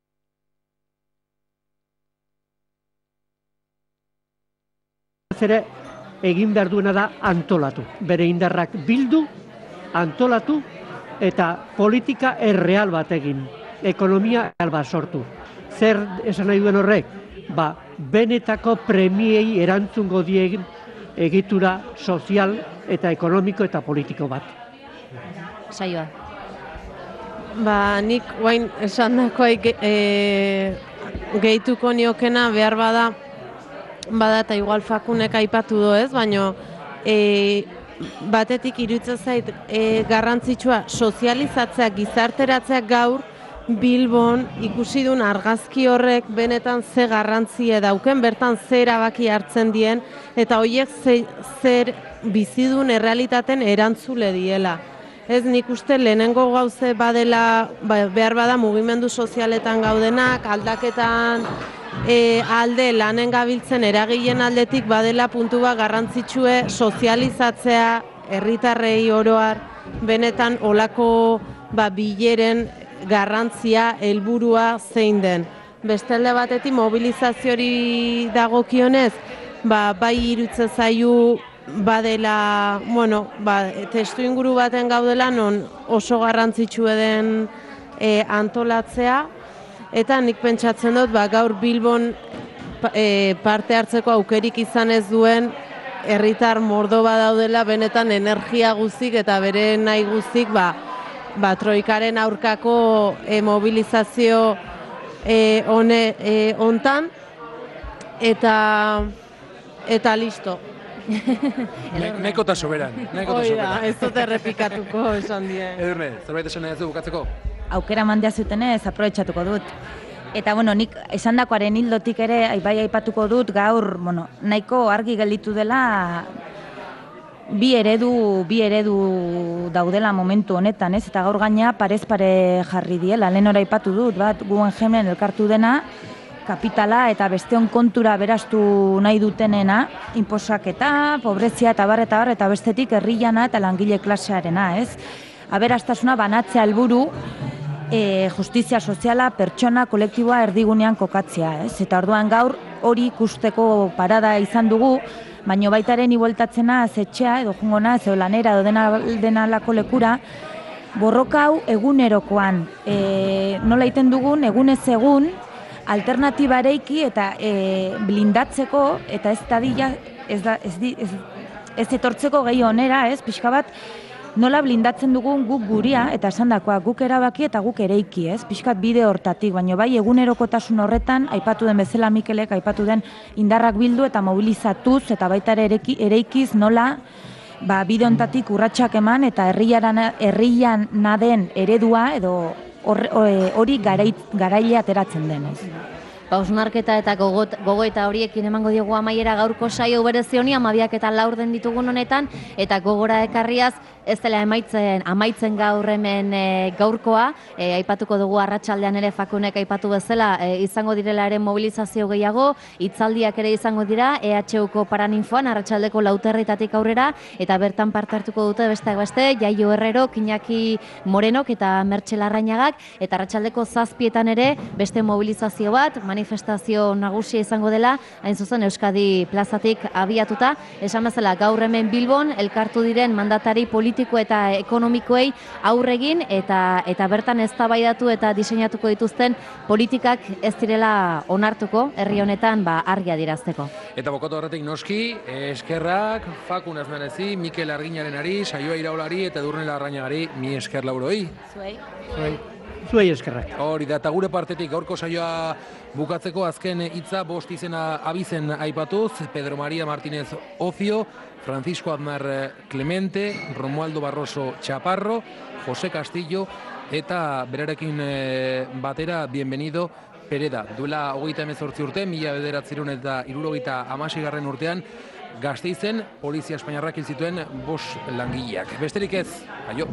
ere egin behar duena da antolatu. Bere indarrak bildu, antolatu, eta politika erreal bat egin, ekonomia erreal bat sortu. Zer esan nahi duen horrek? Benetako premiei erantzungo diegin egitura sozial eta ekonomiko eta politiko bat. Saioa. Nik guain esan dakoa gehituko niokena behar bada eta igual Fakunek aipatu doez, baina batetik iruditzen zait garrantzitsua sozializatzea, gizarteratzea gaur Bilbon ikusi duen argazki horrek benetan ze garrantzia dauken, bertan ze erabaki hartzen dien, eta horiek zer bizidun errealitaten erantzule diela. Ez nik uste lehenengo gauze badela, behar bada mugimendu sozialetan gaudenak, aldaketan alde lanen gabiltzen eragileen aldetik badela puntu bat garrantzitsue sozializatzea herritarrei oroar benetan olako bileren garrantzia helburua zein den. Bestelde batetik mobilizazioari dagokionez, bai iruditzen zaiu badela, testu inguru baten gaudela non oso garrantzitsue den antolatzea, eta nik pentsatzen dut, gaur Bilbon parte hartzeko aukerik izan ez duen herritar mordo badaudela benetan energia guztik eta bere nahi guztik troikaren aurkako mobilizazio hontan, eta listo. Neko eta soberan. Ez dut errepikatuko esan dien. Edurne, zerbait esan ez du bukatzeko? Aukera mandia zutenez, aprobetxatuko dut. Eta, nik esandakoaren hildotik ere, bai aipatuko dut, gaur, nahiko argi gelditu dela bi eredu daudela momentu honetan, ez? Eta gaur gaina parez pare jarri diela, lehen ora aipatu dut, bat Guggenheimen elkartu dena, kapitala eta besteon kontura beraztu nahi dutenena, inposaketa, pobrezia eta bar, eta bestetik herriana eta langile klasearena, ez? Aberastasuna banatzea helburu, justizia soziala, pertsona, kolektiboa erdigunean kokatzea, ez? Eta orduan gaur hori ikusteko parada izan dugu, baina baitaren ibueltatzena zetxea edo jungona, edo lanera edo denalako lekura, borroka hau egunerokoan. Nola iten dugun, egunez egun, alternatiba ereiki eta blindatzeko, eta ez etortzeko gehi onera, ez? Pixka bat, nola blindatzen dugun guk guria, eta esandakoa guk erabaki eta guk ereiki, ez? Pixkat bide hortatik, baina bai egunerokotasun horretan, aipatu den bezala Mikelek, aipatu den indarrak bildu eta mobilizatuz, eta baita ereikiz nola bide hontatik urratsak eman eta herrian naden eredua edo hori garaile ateratzen den, ez? Hausnarketa eta gogoeta horiekin emango diogu amaiera gaurko saio berezi honi, 12:04 ditugun honetan, eta gogora ekarriaz ez dela amaitzen gaur hemen gaurkoa, aipatuko dugu arratsaldean ere Fakunek aipatu bezala, izango direla ere mobilizazio gehiago, hitzaldiak ere izango dira, EHUko Paraninfoan arratsaldeko 4:00 aurrera, eta bertan parte hartuko dute besteak beste, Jaio Herrero, Iñaki Morenok eta Mertxe Larrañagak, eta arratsaldeko 7:00 ere beste mobilizazio bat, manifestazio nagusia izango dela, hain zuzen Euskadi plazatik abiatuta, esan bezala gaur hemen Bilbon elkartu diren mandatari politiko eta ekonomikoei aurregin eta bertan eztabaidatu eta diseinatuko dituzten politikak ez direla onartuko herri honetan argi adierazteko. Eta bokatu horretik noski, eskerrak, Fakun Azmenezi, Mikel Arginarenari, Saioa Iraolari eta Edurne Larrañagari, mi esker lauroi. Zuei eskerrak. Hori da, eta gure partetik gaurko saioa bukatzeko azken hitza 5 izena abizen aipatuz, Pedro María Martínez Ocio, Francisco Aznar Clemente, Romualdo Barroso Chaparro, José Castillo eta berarekin batera Bienvenido Pereda. Duela 38 urte, 1976 urtean, Gasteizen Polizia Espainiarrak hil zituen 5 langileak. Besterik ez, aio!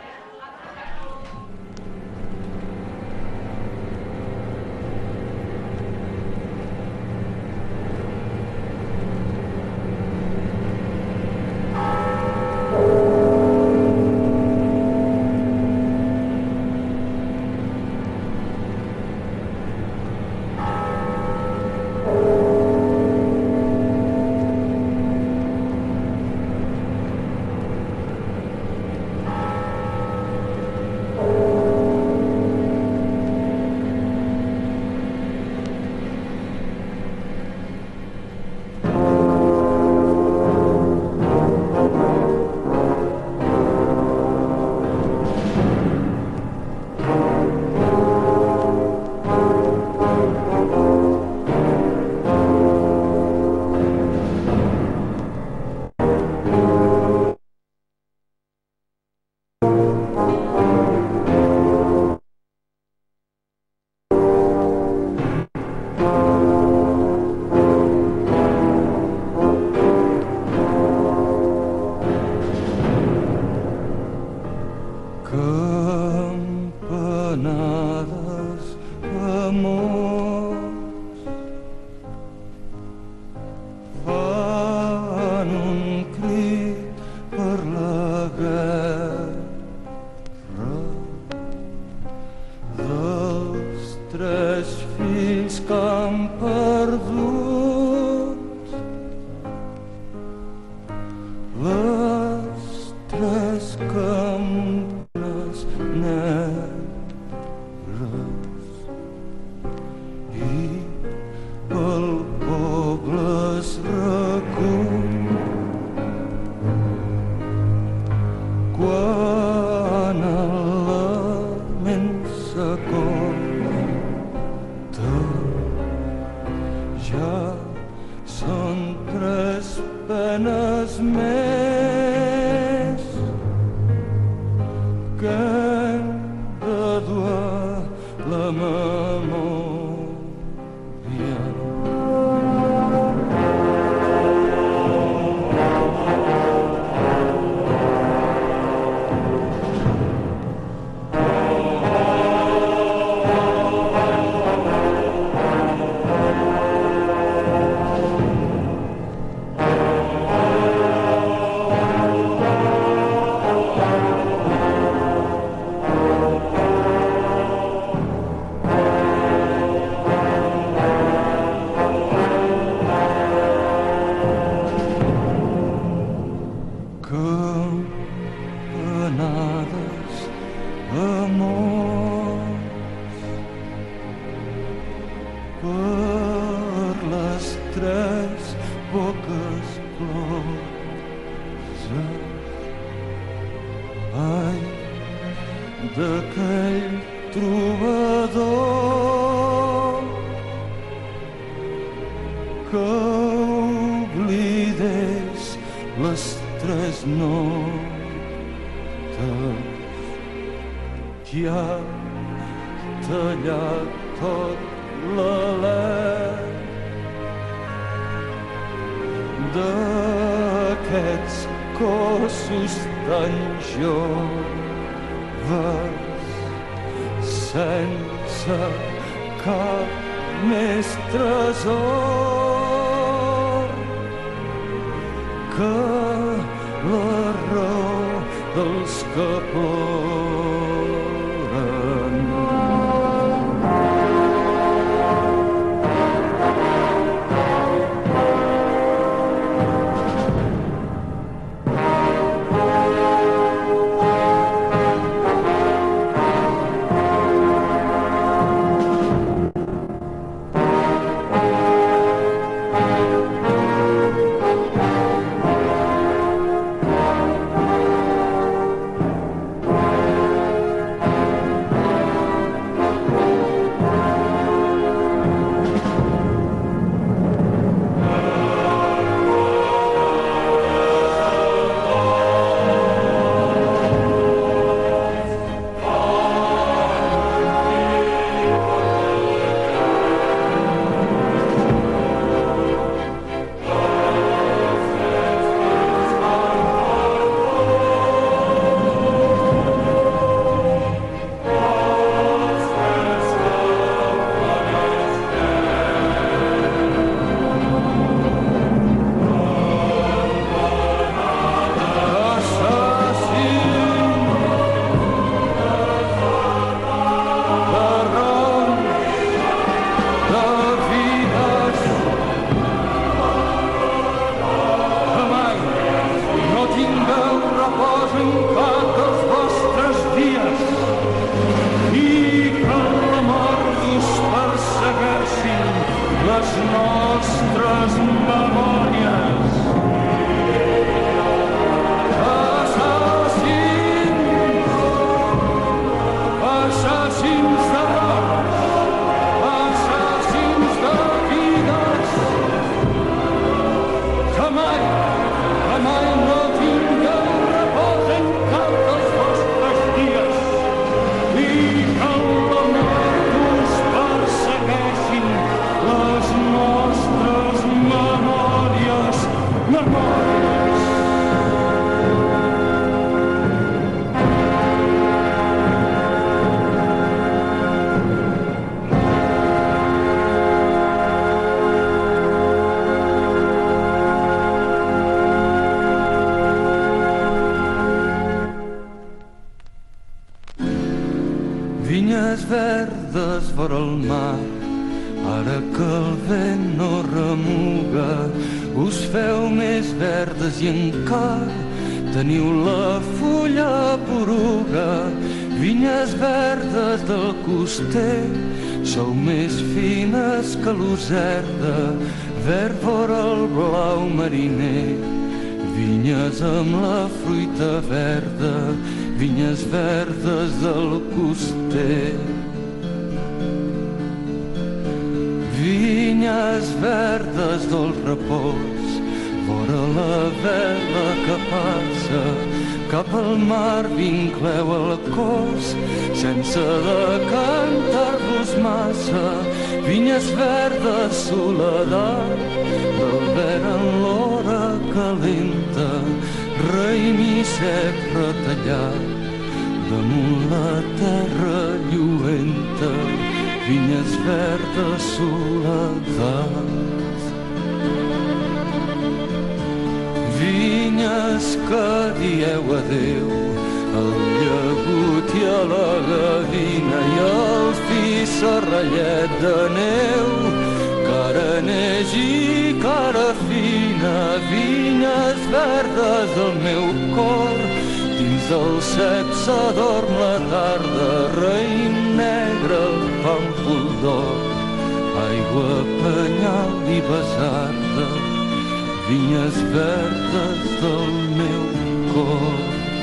d'aquell trobador que oblidés les tres notes que ha tallat tot l'alè d'aquests cossos tan joves sense cap més tresor que la raó dels que ploren. Vinyes verdes vora el mar, ara que el vent no remuga, us feu més verdes i encara teniu la fulla poruga. Vinyes verdes del coster, sou més fines que l'userda, verd vora el blau mariner. Vinyes amb la fruita verda, vinyes verdes del coster. Vinyes verdes del repòs, vora la vela que passa, cap al mar vincleu el cos, sense decantar-vos massa. Vinyes verdes, soledat, del verd en l'hora calenta, raïm i cep retallat, damunt la terra lluenta. Vinyes verdes, soledat. Vinyes que dieu adeu al llagut i a la gavina i al fi serrallet de neu, cara neix i cara fina. Vinyes verdes del meu cor, dins del cep s'adorm la tarda, raïm negre, pàmpol d'or, aigua, penyal i basarda. Vinyes verdes del meu cor.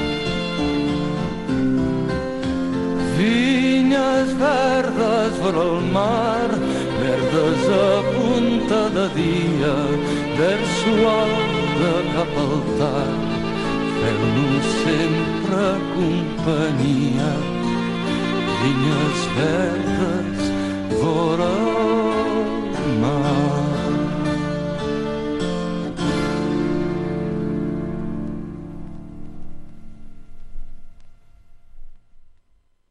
Vinyes verdes vora el mar, verdes a punta de dia, verd suau de cap al tard, feu-nos sempre companyia. Vinyes verdes vora